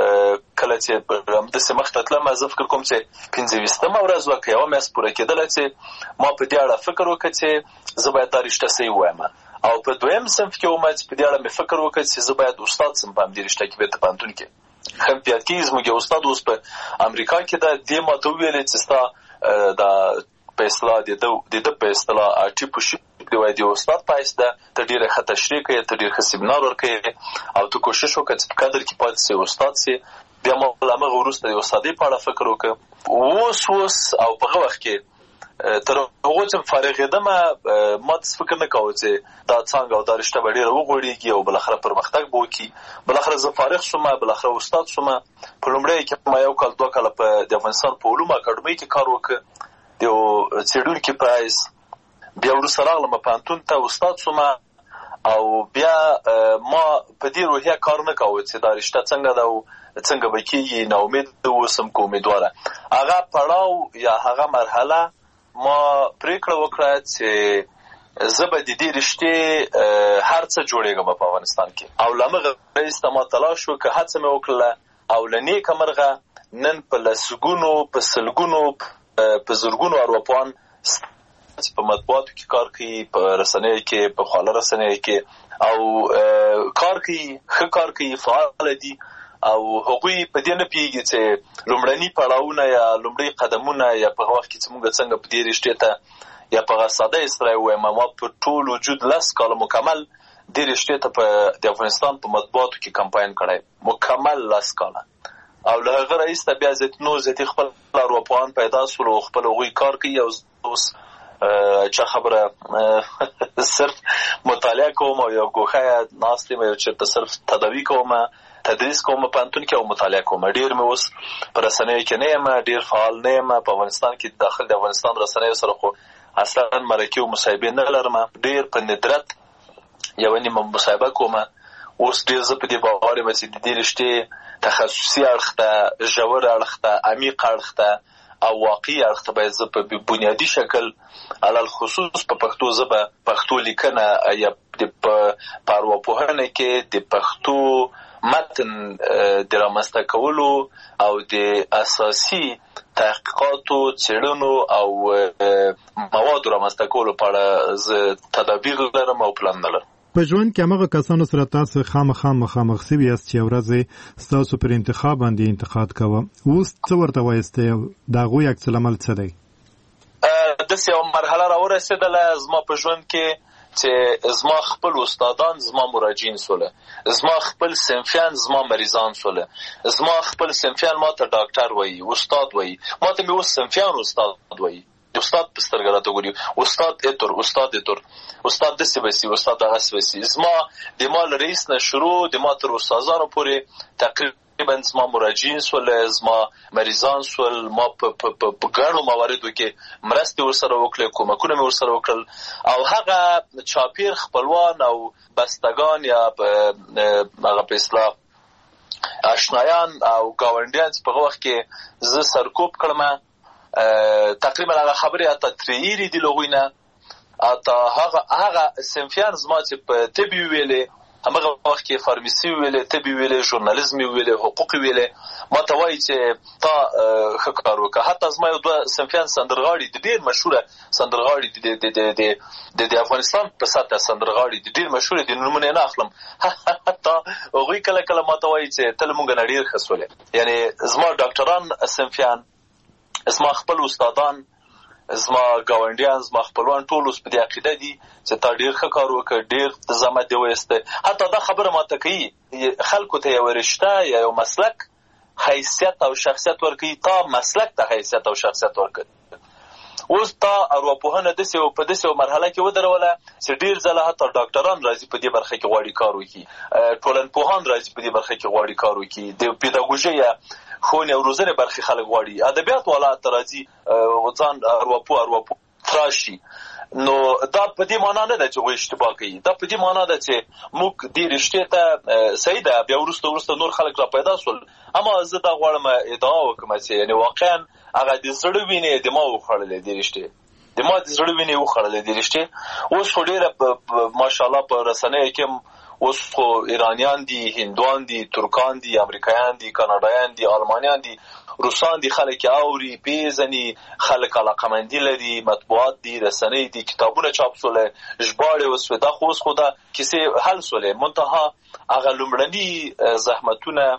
S27: کله چې همداسې مخته تلم زه فکر کوم چې پنځه ویشتمه ورځ وه که یوه میاشت پوره کېدله چې ما په دې اړه فکر وکړ چې زه باید دا رشته صحیح ووایم او په دویم صنف کې وم چې په دې اړه مې فکر وکړ چې زه باید استاد سم په همدې رشته کې بېرته پوهنتون کې. ښه مې په یاد کېږي زموږ یو استاد اوس په امریکا کې ده، دې ما ته وویلې چې ستا دا په اصطلاح د ده په اصطلاح ټیپوشیپ دی وایي د استاد په حیث ده، ته ډېره ښه تشریح کوې، ته ډېر ښه سیمینار ورکوې او ته کوشش وکړه چې په قدر کې پاتې سې استاد سې. بیا ما له همغه وروسته د استادۍ په اړه فکر وکړ. اوس اوس او په هغه وخت کې تر هغو چې فارغېدمه ما داسې فکر نه کوه چې دا څانګه او دا رشته به ډېره وغوړېږي او بالاخره پرمختګ به وکړي. بالاخره زه فارغ شوم، بالاخره استاد شوم. په لومړی کې ما یو کال دوه کاله په د افغانستان په علومو اکاډمۍ کې کار وکړ د یو څېړونکي په حیث. بیا وروسته راغلم پوهنتون ته استاد شوم او بیا ما په دې روحیه کار نه کوه چې دا رشته څنګه ده او څنګه به کېږي، ناامید اوسم که امیدواره. هغه پړاو یا هغه مرحله ما پرېکړه وکړه چې زه به د دې رشتې هر څه جوړېږم په افغانستان کې او له همغه وروسته ما تلاش وکړه، هڅه مې وکړله او له نیکه مرغه نن په لسګونو په سلګونو په زرګونو ارواپوهان چې په مطبوعاتو کې کار کوي، په رسنیو کې، په خواله رسنیو کې او کار کوي، ښه کار کوي، فعال دي او هغوی په دې نه پوهېږي چې لومړني پړاوونه یا لومړي قدمونه یا په هغه وخت کې چې موږ څنګه په دې رشتې ته یا په هغه ساده اصطلاح ووایم ما په ټول وجود لس کاله مکمل دې رشتې ته په د افغانستان په مطبوعاتو کې کمپاین کړی، مکمل لس کاله او له هغه راځي بیا ځت نو ځت خپل اروپایان پیدا سول او خپل غوي کار کوي او اوس چې خبره صرف مطالعه کوم او یو ګوخه ناستې مې چې صرف تداوی کوم تدریس کوم په انتون کې او مطالعه کوم ډیر مې اوس پر رسنیو کې نه یم ډیر فعال نه یم په افغانستان کې داخل د افغانستان رسنیو سره خو اصلا مرکه او مصاحبه نه لرم ډیر په ندرت یو نیمه مصاحبه کوم اوس ډیر زه په دې باور یم چې د دې رشته تخصصي اړخ ته ژور اړخ ته عمیق اړخ ته او واقعي اړخ ته باید زه په بنیادی شکل علل خصوص په پښتو ژبه پښتو لیکنه یا د پارواپوهنه کې د پښتو متن د رامنځته کولو او د اساسي تحقیقاتو څېړنو او موادو رامنځته کولو په اړه زه تدابیر لرم او پلان لرم.
S1: په ژوند کې هغه کسانو سره تاسو خامخا مخامخ سوي یاست چې ورځ تاسو پر انتخاب باندې انتقاد کوه اوس څه ورته وایسته دا غوي عکس العمل څه دی؟
S27: د یو مرحله راورسېدله زما په ژوند کې چې زما خپل استادان زما مراجعین سوله زما خپل صنفیان زما مریضان سوله زما خپل صنفیان ما ته ډاکټر وایي استاد وایي ما ته مې اوس صنفیان استاد وایي استاد په سترګه راته ګوري استاد اتر استاد اتر استاد دسې بسي استاد هغه بسي زما د مال رئیس نه شروع د ما تر استادانو پورې تقریبا زما مراجعین سول زما مریضان سول ما په ګڼو مواردو کې مرستې ورسره وکړې کومکونه مې ورسره وکړل او هغه چاپیر خپلوان او بستگان یا هغه په اصطلاح آشنایان او ګاونډیان په وخت کې زه سرکوب کړم تقریبا هغه خبرې اته تریری دی لغوینه اته هغه هغه سنفیان زما چې په طبي ویلې هغه وخت کې فارمیسي ویلې طبي ویلې ژورنالیزم ویلې حقوق ویلې ما ته وایي چې تا خکار وکړه حتی زما یو دوه سنفیان سندرغاړي د ډیر مشهوره سندرغاړي د د د د افغانستان په ساته سندرغاړي د ډیر مشهوره د نمونه نه اخلم حتی هغه کله کله ما ته وایي چې تل مونږ نه ډیر خسولې یعنی زما ډاکټران سنفیان زما خپل استادان زما ګاونډیان زما خپلوان ټول اوس په دې عقیده دي چې تا ډیر ښه کار وکړ ډیر زحمت دی وایسته حتی دا خبره ماته کوي خلکو ته یو رشته یا یو مسلک حیثیت او شخصیت ورکوي تا مسلک ته حیثیت او شخصیت ورکوي اوس تا ارواپوهنه داسې یو په داسې یو مرحله کې ودروله چې ډېر ځله حتی ډاکټران راځي په دې برخه کې غواړي کار وکړي ټولنپوهان راځي په دې برخه کې غواړي کار وکړي د پیداګوژي یا ښوونې او روزنې برخې خلک غواړي ادبیات والا ته راځي ځان ارواپوه ارواپوه تراشي نو دا په دې معنا نه ده چې وایي اشتباه کوي دا په دې معنا ده چې موږ دې رشتې ته صحیح ده بیا وروسته وروسته نور خلک را پیدا سول اما زه دا غواړم ادعا وکړم چې یعنې واقعا هغه د زړه وینې د ما وخوړلې دې رشتې د ما د زړه وینې وخوړلې دې رشتې اوس خو ډېره ماشاءالله په رسنیو کې اوس خو ایرانیان دي هندوان دي ترکان دي امریکایان دي کاناډایان دي آلمانیان دي روسان دي خلک اوري پیژني خلک علاقمندي لري مطبوعات دي رسنۍ دي کتابونه چاپ سول ژباړې وسوه دا خو اوس خو دا کیسې حل سول منتها هغه لومړني زحمتونه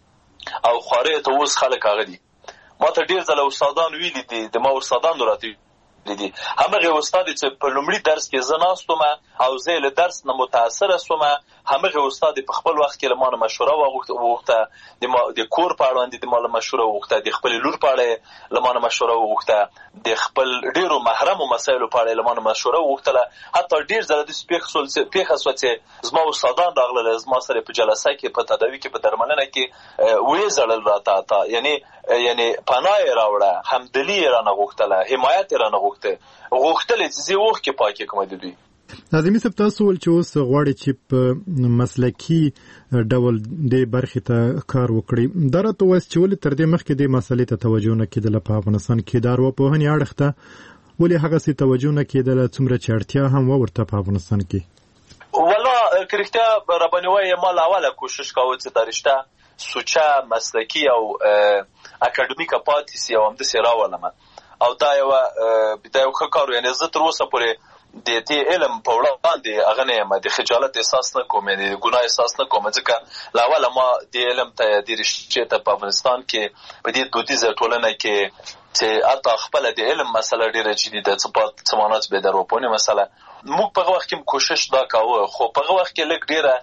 S27: او خوارې ته اوس خلک هغه دي ما ته ډېر ځله استادان ویلي دي د ما استادان راته دي همغه استاد چې په لومړي درس کې زه ناستم او زه له درس نه متاثر شوم همغه استاد په خپل وخت کې له ما مشوره وغوښته د ما د کور په اړه د ما مشوره وغوښته د خپل لور په اړه له ما مشوره وغوښته د خپل ډیرو محرم مسایلو په اړه له ما مشوره وغوښتله حتی ډیر ځله د سپیخ سول پیخه سوته زما استادان راغله زما سره په جلسه کې په تداوی کې په درملنه کې وې زړل راته تا یعنی یعنی پناه راوړه همدلی رانه غوښتله حمایت رانه غوښته غوښتل چې زه وخت کې پاکه کوم د دوی
S1: لازمي سب تاسو ول چې اوس غواړي چې په مسلکی ډول د برخې ته کار وکړي درته وس چې ول تر دې مخکې د مسلې ته توجه نه کېدل په افغانستان کې د ارواپوهنې اړخته ولې هغه سي توجه نه کېدل څومره چړتیا هم ورته په افغانستان کې
S27: والله کرکټا ربانوي مال اوله کوشش کاوه چې درشته سوچا مسلکی او اکاډمیکا پاتې سی او هم د سراولمه او دا یو بدايه وکړو یعنی زه تر اوسه پورې د دې علم په وړاندې هغه نه یم د خجالت احساس نه کوم د ګناه احساس نه کوم ځکه لا ولا ما د علم ته د رشتې ته په افغانستان کې په دې دودیزه ټولنه کې چې اته خپل د علم مسله ډیره جدي ده څه په څمانات به درو په مسله موږ په وخت کې کوشش دا کاوه خو په وخت کې لګ ډیره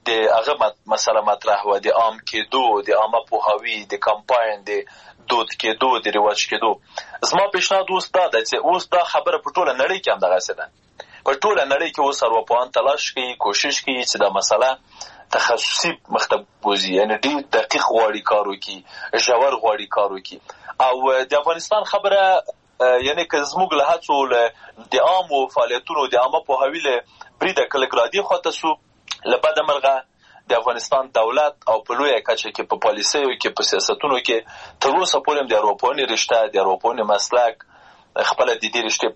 S27: د هغه مسله مطرح و د عام کېدو د عامه پوهاوي د کمپاین د دود کېدو د رواج کېدو زما پیشنهاد اوس دا ده چې اوس دا خبره په ټوله نړۍ کې هم دغسې ده په ټوله نړۍ کې اوس ارواپوهان تلاش کوي کوشش کوي چې دا مسله تخصصي مخ ته بوځي یعنې ډېر دقیق غواړي کار وکړي ژور غواړي کار وکړي او د افغانستان خبره یعنې که زموږ له هڅو د عامو فعالیتونو د عامه پوهاوي له بریده که لږ رادې خواته سو له بده مرغه د افغانستان دولت او په لویه کچه کې په پالیسیو کې په سیاستونو کې تر اوسه پورې هم د ارواپوهنې رشته د ارواپوهنې مسلک خپله د دې رشتې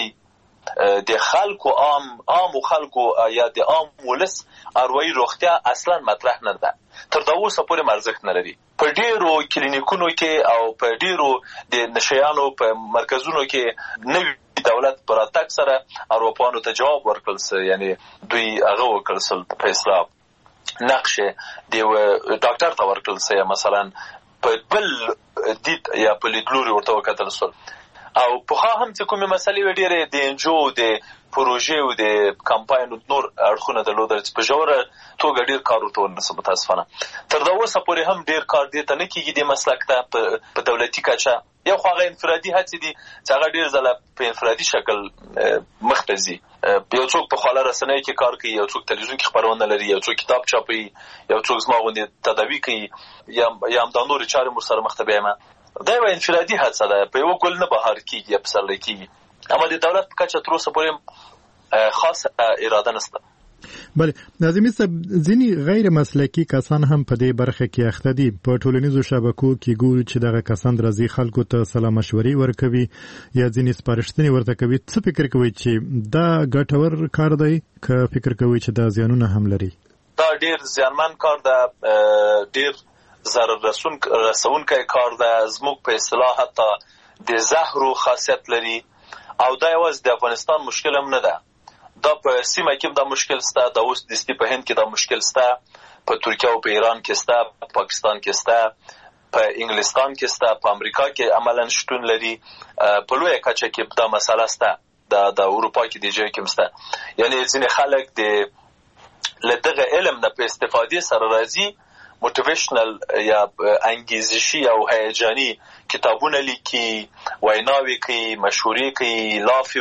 S27: پنځۍ د خلکو عام عامو خلکو یا د عام ولس اروايي روغتیا اصلا مطرح نه ده تر دا اوسه پورې ارزښت نه لري په ډېرو کلینیکونو کې او په ډېرو د نشیانو په مرکزونو کې نوي دولت پر اتاک سره ارواپوهانو ته جواب ورکړل سه یعنې دوی هغه وکړل سل په اصلاح نقشه د ډاکټر ته ورکړل سه مثلا په بل دید یا په لیدلوري ورته وکتل سول او پخوا هم چې کومې مسلې وې ډېرې د انجو د پروژې او د کمپاین نور اړخونه درلودل چې په ژوره توګه ډېر کار ورته ونسو متاسفانه تر دا اوسه پورې هم ډېر کار دې ته نه کېږي دې مسلک ته په دولتي کچه یو خو هغه انفرادي هڅې دي چې هغه ډېر ځله په انفرادي شکل مخ ته ځي یو څوک په خواله رسنیو کې کار کوي یو څوک تلویزیون کې خپرونه لري یو څوک کتاب چاپوي یو څوک زما غوندې تداوي کوي یا یا همدا نورې چارې مو سره مخ ته بیایم دا یوه انفرادي هڅه ده په یوه ګل نه بهار کېږي یا پسرلی کېږي اما د دولت په کچه تر اوسه پورې خاصه اراده نشته
S1: بله ناظمي صاحب ځینې غیر مسلکي کسان هم په دې برخه کې اخته دي په ټولنیزو شبکو کې ګورو چې دغه کسان راځي خلکو ته سلا مشورې ورکوي یا ځینې سپارښتنې ورته کوي څه فکر کوئ چې دا ګټور کار دی که فکر کوئ چې دا زیانونه هم لري
S27: دا ډېر زیانمن کار ده ډېر ضرر رسونکی کار ده زموږ په اصطلاح حتی د زهرو خاصیت لري او دا یوازې د افغانستان مشکل هم نه ده دا په سیمه کې دا مشکل سته دا اوس دستی په هند کې دا مشکل سته په ترکیه او په ایران کې سته په پاکستان کې سته په انګلستان کې سته په امریکا کې عملاً شتون لري په لویه کچه کې دا مسله سته د د اروپا کې دی ځای کې سته یعنی ځینې خلک د له دغه علم نه په استفادې سره راځي موټیویشنل یا انګیزشي او هیجاني کتابونه لیکي ویناوې کوي مشورې کوي لافې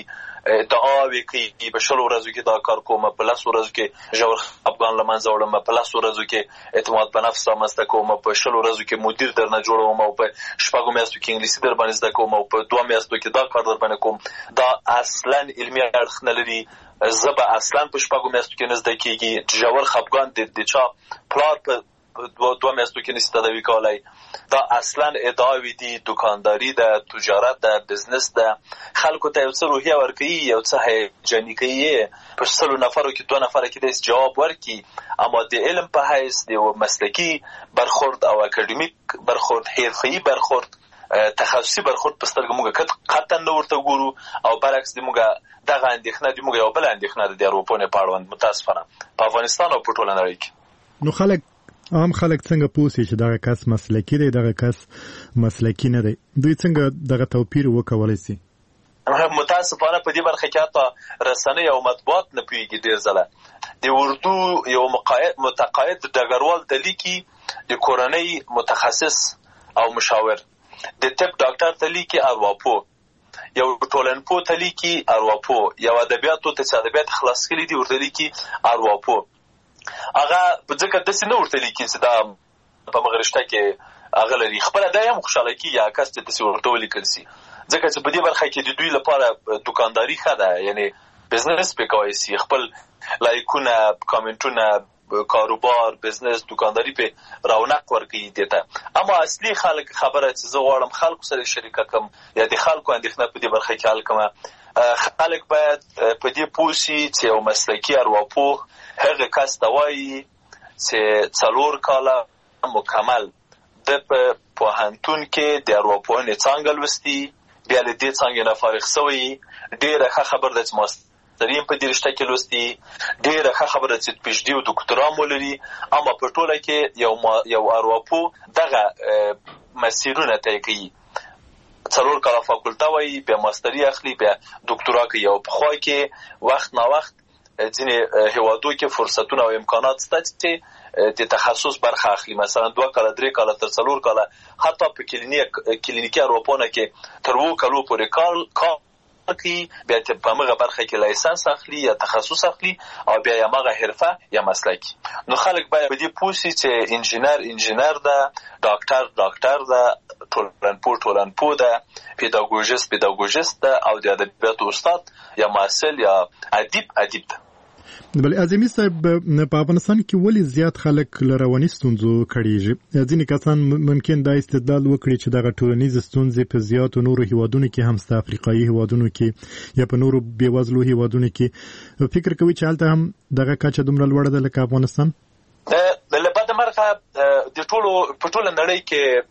S27: وهي ادعاوې کوي په شلو ورځو کې دا کار کوم په لسو ورځو کې ژور خفګان له منځه وړم په لسو ورځو کې اعتماد په نفس رامنځته کوم په شلو ورځو کې مدیر درنه جوړوم او په شپږو میاشتو کې انګلیسي در باندې زده کوم او په دوه میاشتو کې دا کار در باندې کوم دا اصلا علمي اړخ نه لري زه به اصلا په شپږو میاشتو کې نه زده کېږي ژور خفګان د چا پلار په دوه میاشتو کې نشي تداوي کولی دا اصلا ادعاوې دي دکانداري ده تجارت ده بزنس ده خلکو ته یو څه روحیه ورکوي یو څه هیجاني کوي په سلو نفرو کې دوه نفره کې داسې جواب ورکړي اما د علم په حیث د یو مسلکي برخورد او اکاډمیک برخورد حرفه‌ایي برخورد تخصصي برخورد په سترګه موږ قطعا نه ورته ګورو او برعکس د موږ دغه اندېښنه د موږ یو بله اندېښنه ده د اروپونې په اړوند متاسفانه په افغانستان او په ټوله نړۍ کې
S1: نو خلک عام خلک څنګه پوهیږي چې دغه کس مسلکي دی دغه کس مسلکي نه دی دوی څنګه دغه توپیر وکولای شي
S27: متاسفانه په دې برخه کې حتی رسنۍ او مطبوعات نه پوهیږي ډېر ځله د اردو یو متقاعد ډګروال د لیکي د کورنۍ متخصص او مشاور د طب ډاکټر ته لیکي ارواپوه یو ټولنپوه ته لیکي ارواپوه یو ادبیاتو ته چې ادبیات خلاص کړي دي ورته لیکي ارواپوه هغه په ځکه داسې نه ورته لیکي چې دا په مغه رشته کې هغه لري خپله دا هم خوشحاله کېږي هغه کس چې داسې ورته ولیکل شي ځکه چې په دې برخه کې د دوی لپاره دکانداري ښه ده یعنې بزنس پرې کولی شي خپل لایکونه کامنټونه کاروبار بزنس دکانداري پرې رونق ورکوي دې ته اما اصلي خلک خبره چې زه غواړم خلکو سره شریکه کړم یا د خلکو اندېښنه په دې برخه کې حل کړم خلک باید په دې پوه شي چې یو مسلکي ارواپوه هغه کس ته وایي چې څلور کاله مکمل د په پوهنتون کې د ارواپوهنې څانګه لوستي بیا له دې څانګې نه فارغ شوی ډېره ښه خبره ده چې ماسترین په دې رشته کې لوستي ډېره ښه خبره ده چې پی ایچ ډي او دوکتورا مو لري اما په ټوله کې یو یو ارواپوه دغه مسیرونه طی کوي څلور کاله فاکولته وایي بیا ماستري اخلي بیا دوکتورا کوي او پخوا کې وخت نا وخت ځینې هیوادو کې فرصتونه او امکانات شته چې د تخصص برخه اخلي، مثلا دوه کاله درې کاله تر څلور کاله حتی په کلینیک کلینیکي اروپونه کې تر اووه کالو پورې کار کار کوي، بیا په هغه برخه کې لایسنس اخلي یا تخصص اخلي او بیا یې هغه حرفه یا مسلک. نو خلک باید په دې پوه شي چې انجینر انجینر ده، ډاکټر ډاکټر ده، ټولنپوه ټولنپوه ده، پیداګوژیست پیداګوژیست ده او د ادبیاتو استاد یا محصل یا ادیب ادیب ده.
S1: بل اعظمي صاحب په افغانستان کې ولې زیات خلک له رواني ستونزو کړيږي؟ ځینې کسان ممکن دا استدلال وکړي چې دغه ټولنیز ستونزې په زیاتو نورو هیوادونو کې هم ستا افریقایي هیوادونو کې یا په نورو بیوزلو هیوادونو کې فکر کوي چې هلته هم دغه کچه دومره لوړه ده لکه افغانستان؟
S27: له بده مرغه د ټولو په ټوله نړۍ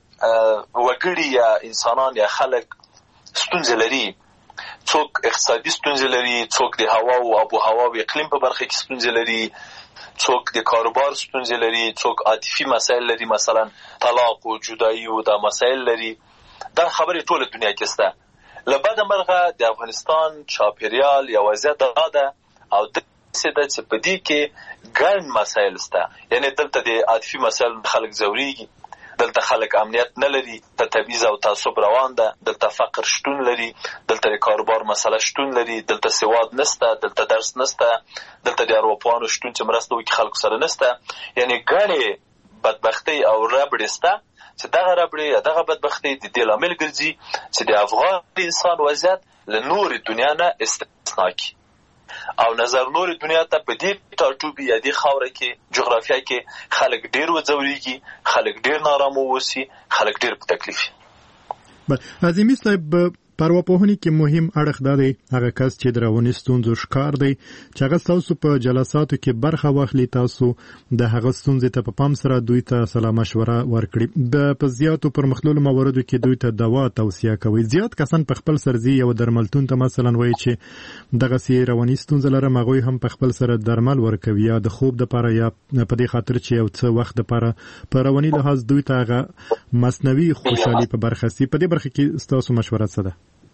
S27: کې وګړي یا انسانان یا خلک ستونزې لري، څوک اقتصادي ستونزې لري، څوک د هوا او آب و هوا او اقلیم په برخه کې ستونزې لري، څوک د کاروبار ستونزې لري، څوک عاطفي مسایل لري، مثلا طلاق او جدایي او دا مسایل لري. دا خبرې ټوله دنیا کې شته. له بده مرغه د افغانستان چاپیریال یا وضعیت دا ده او د څه د چې په دې کې ګڼ مسایل شته، یعنی دلته د عاطفي مسایل خلک ځوريږي، دلته خلک امنیت نه لري، ته تبعیض او تعصب روان ده، دلته فقر شتون لري، دلته د کاروبار مسله شتون لري، دلته سواد نشته، دلته درس نشته، دلته د اروپانو شتون چې مرسته وکړي خلکو سره نشته. یعنی ګڼې بدبختی او ربړې شته چې دغه ربړې دغه بدبختی د دې لامل ګرځي چې د افغان انسان وضعیت له نورې دنیا نه استثنا کړي او نظر نور دنیا ته په دې ټاټوبي یا دې خاوره کې جغرافیا کې خلک ډیر وځوريږي، خلک ډیر نارامه وسی، خلک ډیر په تکلیف.
S1: اعظمي صاحب په ارواپوهنې کې مهم اړخ دا دی هغه کس چې د رواني ستونزو ښکار دی چې هغه تاسو په جلساتو کې برخه واخلي، تاسو د هغه ستونزې ته په پام سره دوی ته سلا مشوره ورکړي، د په زیاتو پرمختللو مواردو کې دوی ته دوا توصیه کوي. زیات کسان په خپل سرزي یو درملتون ته مثلا وایي چې دغه سي رواني ستونزه لرم، هغه هم په خپل سره درمل ورکوي یا د خوب د لپاره یا په دې خاطر چې یو څه وخت لپاره په رواني لحاظ دوی ته هغه مصنوي خوشحالي په برخه سي. په دې برخه کې تاسو مشوره څه ده؟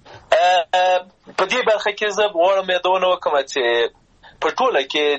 S27: په دې برخه کې زه غواړم یادونه وکړم چې په ټوله کې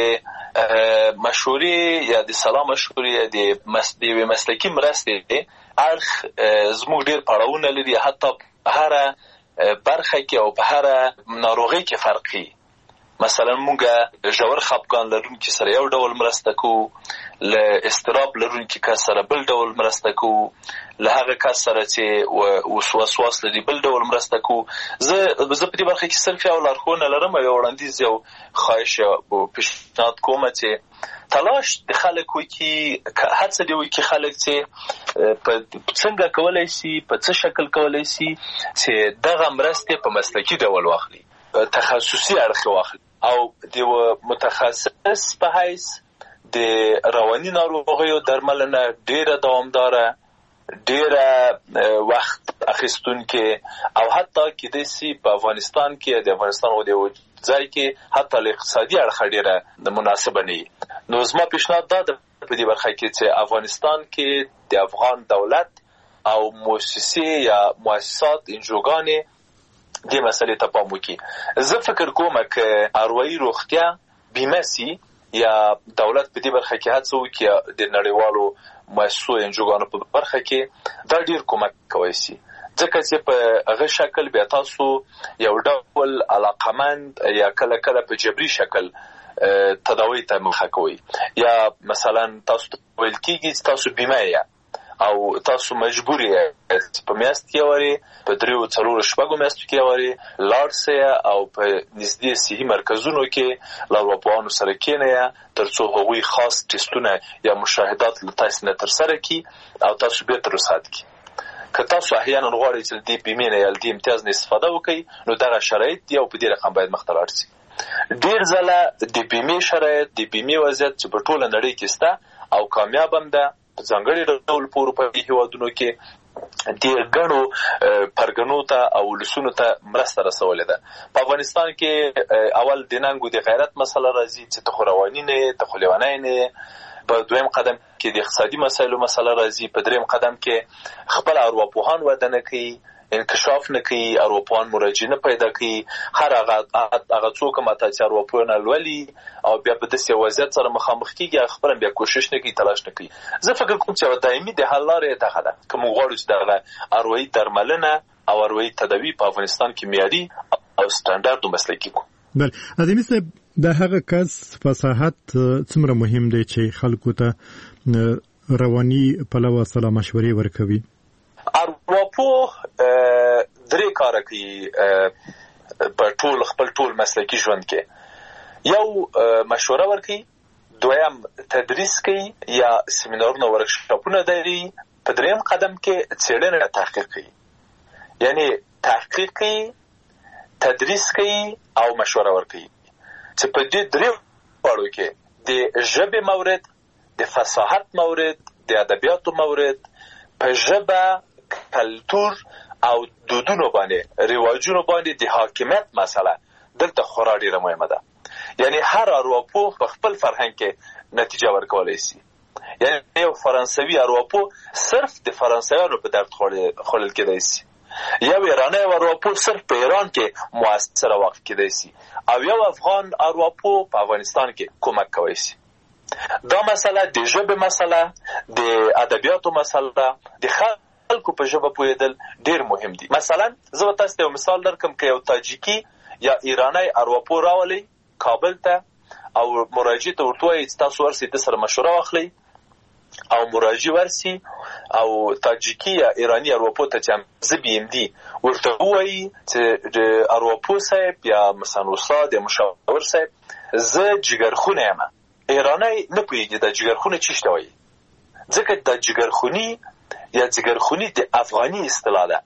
S27: د مشورې یا د سلا مشورې د مسلې مسلکي مرستې اړخ زموږ ډېر پړاوونه لري، حتی په هر برخه کې او په هر ناروغي کې فرقي. مثلا موږ ژور خپګان لرونکي سره یو ډول مرسته کوو، له استراب لرونکي کس سره بل ډول مرسته کوو، له هغه کس سره چې وسواس لري بل ډول مرسته کوو. زه زه په دې برخه کې صرف یو لارښوونه لرم، یو وړاندیز یو خواهش او پیشنهاد کوم چې تلاش د خلکو کې هڅه دی چې خلک چې په څنګه کولای شي، په څه شکل کولای شي چې دغه مرسته په مسلکي ډول واخلي، تخصصي اړخ واخلي او د متخصص په حیث د رواني ناروغیو درملنه ډیره دوامداره، ډیره وخت اخیستونکې او حتی کېدای شي په افغانستان کې د افغانستان او د ځای کې حتی له اقتصادي اړخه ډیره مناسبه نه وي. نو زما پیشنهاد دا ده په دې برخه کې چې افغانستان کې د افغان دولت او مؤسسې یا مؤسسات انجوګانې دې مسلې ته پام وکړي. زه فکر کوم چې اروايي روغتیا بیمه سي یا دولت په دې برخه کې هڅه وکړي د نړیوالو مؤسسو انجوګانو په برخه کې دا ډیر کومک کوي سي، ځکه چې په هغه شکل بیا تاسو یو ډول علاقمند یا کله کله په جبري شکل تداوی ته مخه کوي، یا مثلا تاسو ویل کېږي تاسو بیمه یا او تاسو مجبور یې په میاشت کې وری په دریو څلورو شپږو میاشتو کې وری لاړ سئ او په نږدې صحي مرکزونو کې له اروپایانو سره کېنئ ترڅو هغوی خاص ټیسټونه یا مشاهدات له تاسو نه ترسره کړي او تاسو به تر وسات کړي. که تاسو احیانا غواړئ چې د بیمې نه یا د امتیاز نه استفاده وکړئ نو دغه شرایط یو په دې رقم باید مخ ته لاړ شي. ډیر ځله د بیمې شرایط د بیمې وضعیت چې په ټوله نړۍ کې شته او کامیاب هم ده، په ځانګړي ډول په اروپایي هیوادونو کې د ګڼو پرګنو ته او ولسونو ته مرسته رسولې ده. په افغانستان کې اول د ننګو د غیرت مسله راځي چې ته خو رواني نه ته خو لیونی نه، په دویم قدم کې د اقتصادي مسایلو مسله راځي، په دریم قدم کې خپل ارواپوهان وده نه کوي انکشاف نه کوي، اروپایان مراجعه نه پیدا کوي. هر هغه هغه څوک ماته چې اروپایان لولي او بیا په داسې وضعیت سره مخامخ کیږي، خپل بیا کوشش نه کوي، تلاش نه کوي. زه فکر کوم چې دایمي د حل لارې دغه ده که موږ غواړو چې دغه اروایي درملنه او اروایي تداوي په افغانستان کې معیاري او سټانډارډ مسلکي کو.
S1: بل ادمي صاحب د هغه کس فصاحت څومره مهم دی چې خلکو ته رواني پلوه سره مشورې ورکوي؟
S27: ارواپوه درې کاره کوي په ټول خپل ټول مسلکي ژوند کې. یو مشوره ورکوي، دویم تدریس کوي یا سیمینارونه ورکشاپونه لري، په دریم قدم کې څېړنه تحقیق کوي. یعنی تحقیق کوي، تدریس کوي او مشوره ورکوي چې په دې درې واړو کې د ژبې مورد، د فصاحت مورد، د ادبیاتو مورد، په ژبه، کلتور او دودونو باندې، رواجونو باندې د حاکمیت مسله دلته خورا ډیره مهمه ده. یعنی هر ارواپوه په خپل فرهنګ کې نتیجه ورکولای شي. یعنی یو فرانسوي ارواپوه صرف د فرانسویانو په درد خوړل کېدای شي، یو ایرانی ارواپوه صرف په ایران کې موثره واقع کېدای شي، او یو افغان ارواپوه په افغانستان کې کومک کوي شي. دا مسله د ژبې مسله، د ادبیاتو مسله، د خلکو په ژبه پوهېدل ډېر مهم دي. مثلا زه به تاسو ته یو مثال درکړم که یو تاجیکي یا ایرانی ارواپوه راولئ کابل ته او مراجع ته ورته وایي چې تاسو ورسئ ده سره مشوره واخلئ، او مراجع ورسي او تاجیکي یا ایرانی ارواپوه ته چې زه بي ام دي ورته ووایي چې د ارواپوه صاحب یا مثلا استاد یا مشاور صاحب زه جګرخونه یم. ایرانی نه پوهېږي دا جګرخونه څه شته وایي، ځکه دا جګرخوني یا جګرخوني د افغاني اصطلاح ده،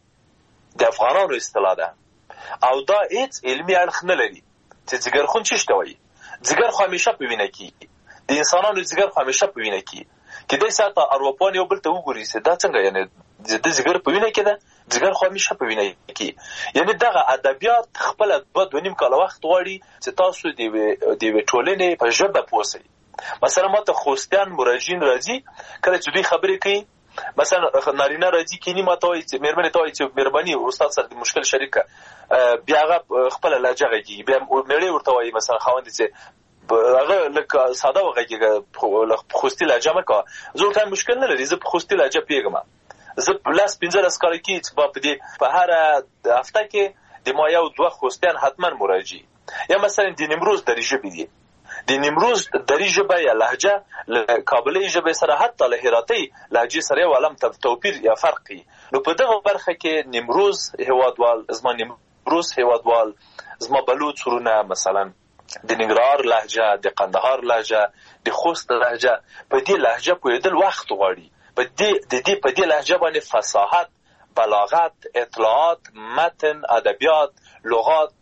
S27: د افغانانو اصطلاح ده، او دا هیڅ علمي اړخ نه لري چې جګرخون څه شته وایي. جګر خو همیشه په وینه کې، د انسانانو جګر خو همیشه په وینه کې. کېدای سي حتی ارواپوهان یو بل ته وګوري چې دا څنګه، یعنی د جګر په وینه کې ده، جګر خو همیشه په وینه کې. یعنی دغه ادبیات خپله دوه دوه نیم کاله وخت غواړي چې تاسو د یوې ټولنې په ژبه پوه سئ. مثلا ما ته خوستیان مراجعین راځي، کله چې دوی خبرې کوي، مثلا نارینه راځي کینی ما ته وایي چې مېرمنې ته وایي چې مهرباني استاد سره د مشکل شریک کړه، بیا هغه خپله لهجه غږېږي، بیا مېړه ورته وایي مثلا خاوند چې هغه لکه ساده وغږېږه، خوستي لهجه مه کوه. زه ورته مشکل نه لري، زه په خوستي لهجه پوهېږم، زه لس پنځلس کاله کېږي چې په دې په هره هفته کې د ما یو دوه خوستیان حتما مراجعي. یا مثلا د نیمروز دري ژبې دي، د نیمروز دري ژبه یا لهجه له کابلي ژبې سره حتی له هراتۍ لهجې سره یو عالم توپیر یا فرق کوي. نو په دغه برخه کې نیمروز هیوادوال، زما نیمروز هیوادوال، زما بلوچ ورونه، مثلا د ننګرهار لهجه، د قندهار لهجه، د خوست لهجه، په دې لهجه پوهېدل وخت غواړي. په دې د دې په دې لهجه باندې فصاحت، بلاغت، اطلاعات، متن، ادبیات، لغات،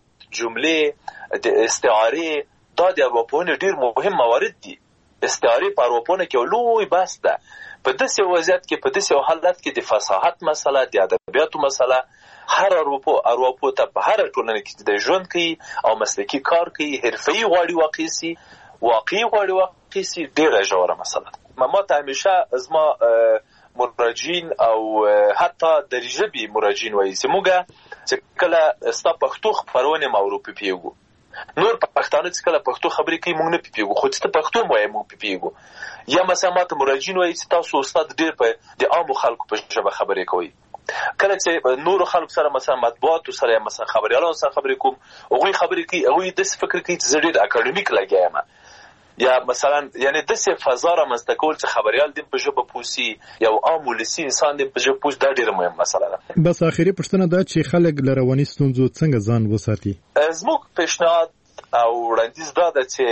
S27: جملې، د استعارې، دا د ارواپوهنې ډېر مهم موارد دي. استعارې په ارواپوهنه کې یو لوی بحث ده. په داسې وضعیت کې، په داسې حالت کې د فصاحت مسله، د ادبیاتو مسله، هر ارواپوه ارواپوه ته په هره ټولنه کې د ژوند کوي او مسلکي کار کوي، حرفه‌ای غواړي واقع سي، واقعي غواړي واقع سي، ډېره ژوره مسله ده. ما ته همیشه زما مراجعین او حتی دري ژبې مراجعین وایي چې موږ چې کله ستا پښتو خپرونې ما ورو پوهېږو، نور پښتانه چې کله پښتو خبرې کوي موږ نه پوهېږو، خو چې ته پښتو وایې موږ پوهېږو. یا مثلا ما ته مراجعین وایي چې تاسو استاد ډېر په د عامو خلکو په ژبه خبرې کوئ. کله چې نورو خلکو سره مثلا مطبوعاتو سره یا مثلا خبریالانو سره خبرې کوم، هغوی خبرې کوي، هغوی داسې فکر کوي چې زه ډېر اکاډمیک لګیا یم، یا مثلا یعنی داسې فضا رامنځته کول چې خبریال دې په ژبه پوه سي، یو عام ولسي انسان دې په ژبه پوه سي، دا ډېره مهمه مسله ده.
S1: بس آخري پوښتنه دا چې خلک له رواني ستونزو څنګه ځان وساتي؟
S27: زموږ پیشنهاد او وړاندیز دا ده چې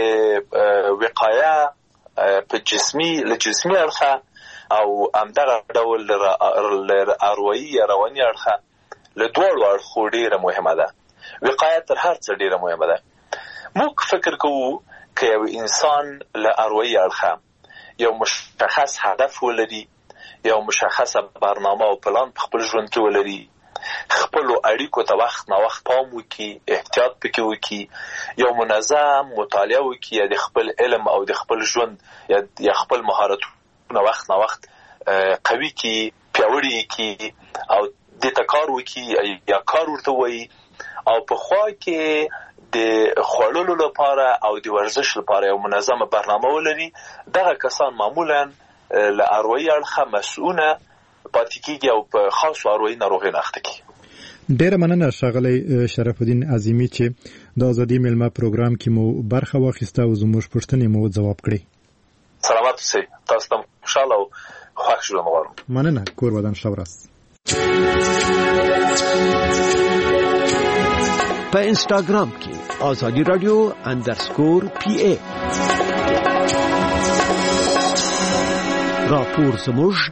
S27: وقایه په جسمي له جسمي اړخه او همدغه ډول له اروایي یا رواني اړخه له دواړو اړخو ډېره مهمه ده. وقایه تر هر څه ډېره مهمه ده. موږ فکر کوو که یو انسان له اروایي اړخه یو مشخص هدف ولري، یو مشخصه برنامه او پلان په خپل ژوند کې ولري، خپلو اړیکو ته وخت نه وخت پام وکړي، احتیاط پکې وکړي، یو منظم مطالعه وکړي، یا د خپل علم او د خپل ژوند یا خپل مهارتونه وخت نه وخت قوي کړي، پیاوړي کړي، او د دې ته کار وکړي یا کار ورته وایي او په خوا کې د خوړلو لپاره او د ورزش لپاره یو منظمه برنامه ولري. دغه کسان معمولا له اروایي اړخه مسؤونه پاتې کېږي او په خاصو اروایي ناروغۍ نه اخته کېږي.
S1: ډیره مننه ښاغلی شرف الدین عظیمي چې د ازادي میلمه پروګرام کې مو برخه واخیسته او زموږ پوښتنې مو ځواب کړې.
S27: سلامت اوسئ. تاسو ته خوشحاله او خوښ ژوند غواړم.
S1: مننه. کور ودان ښه ورځ.
S4: په انسټاګرام کې آزادي رادیو اندرسکور پی ای راپور زموږ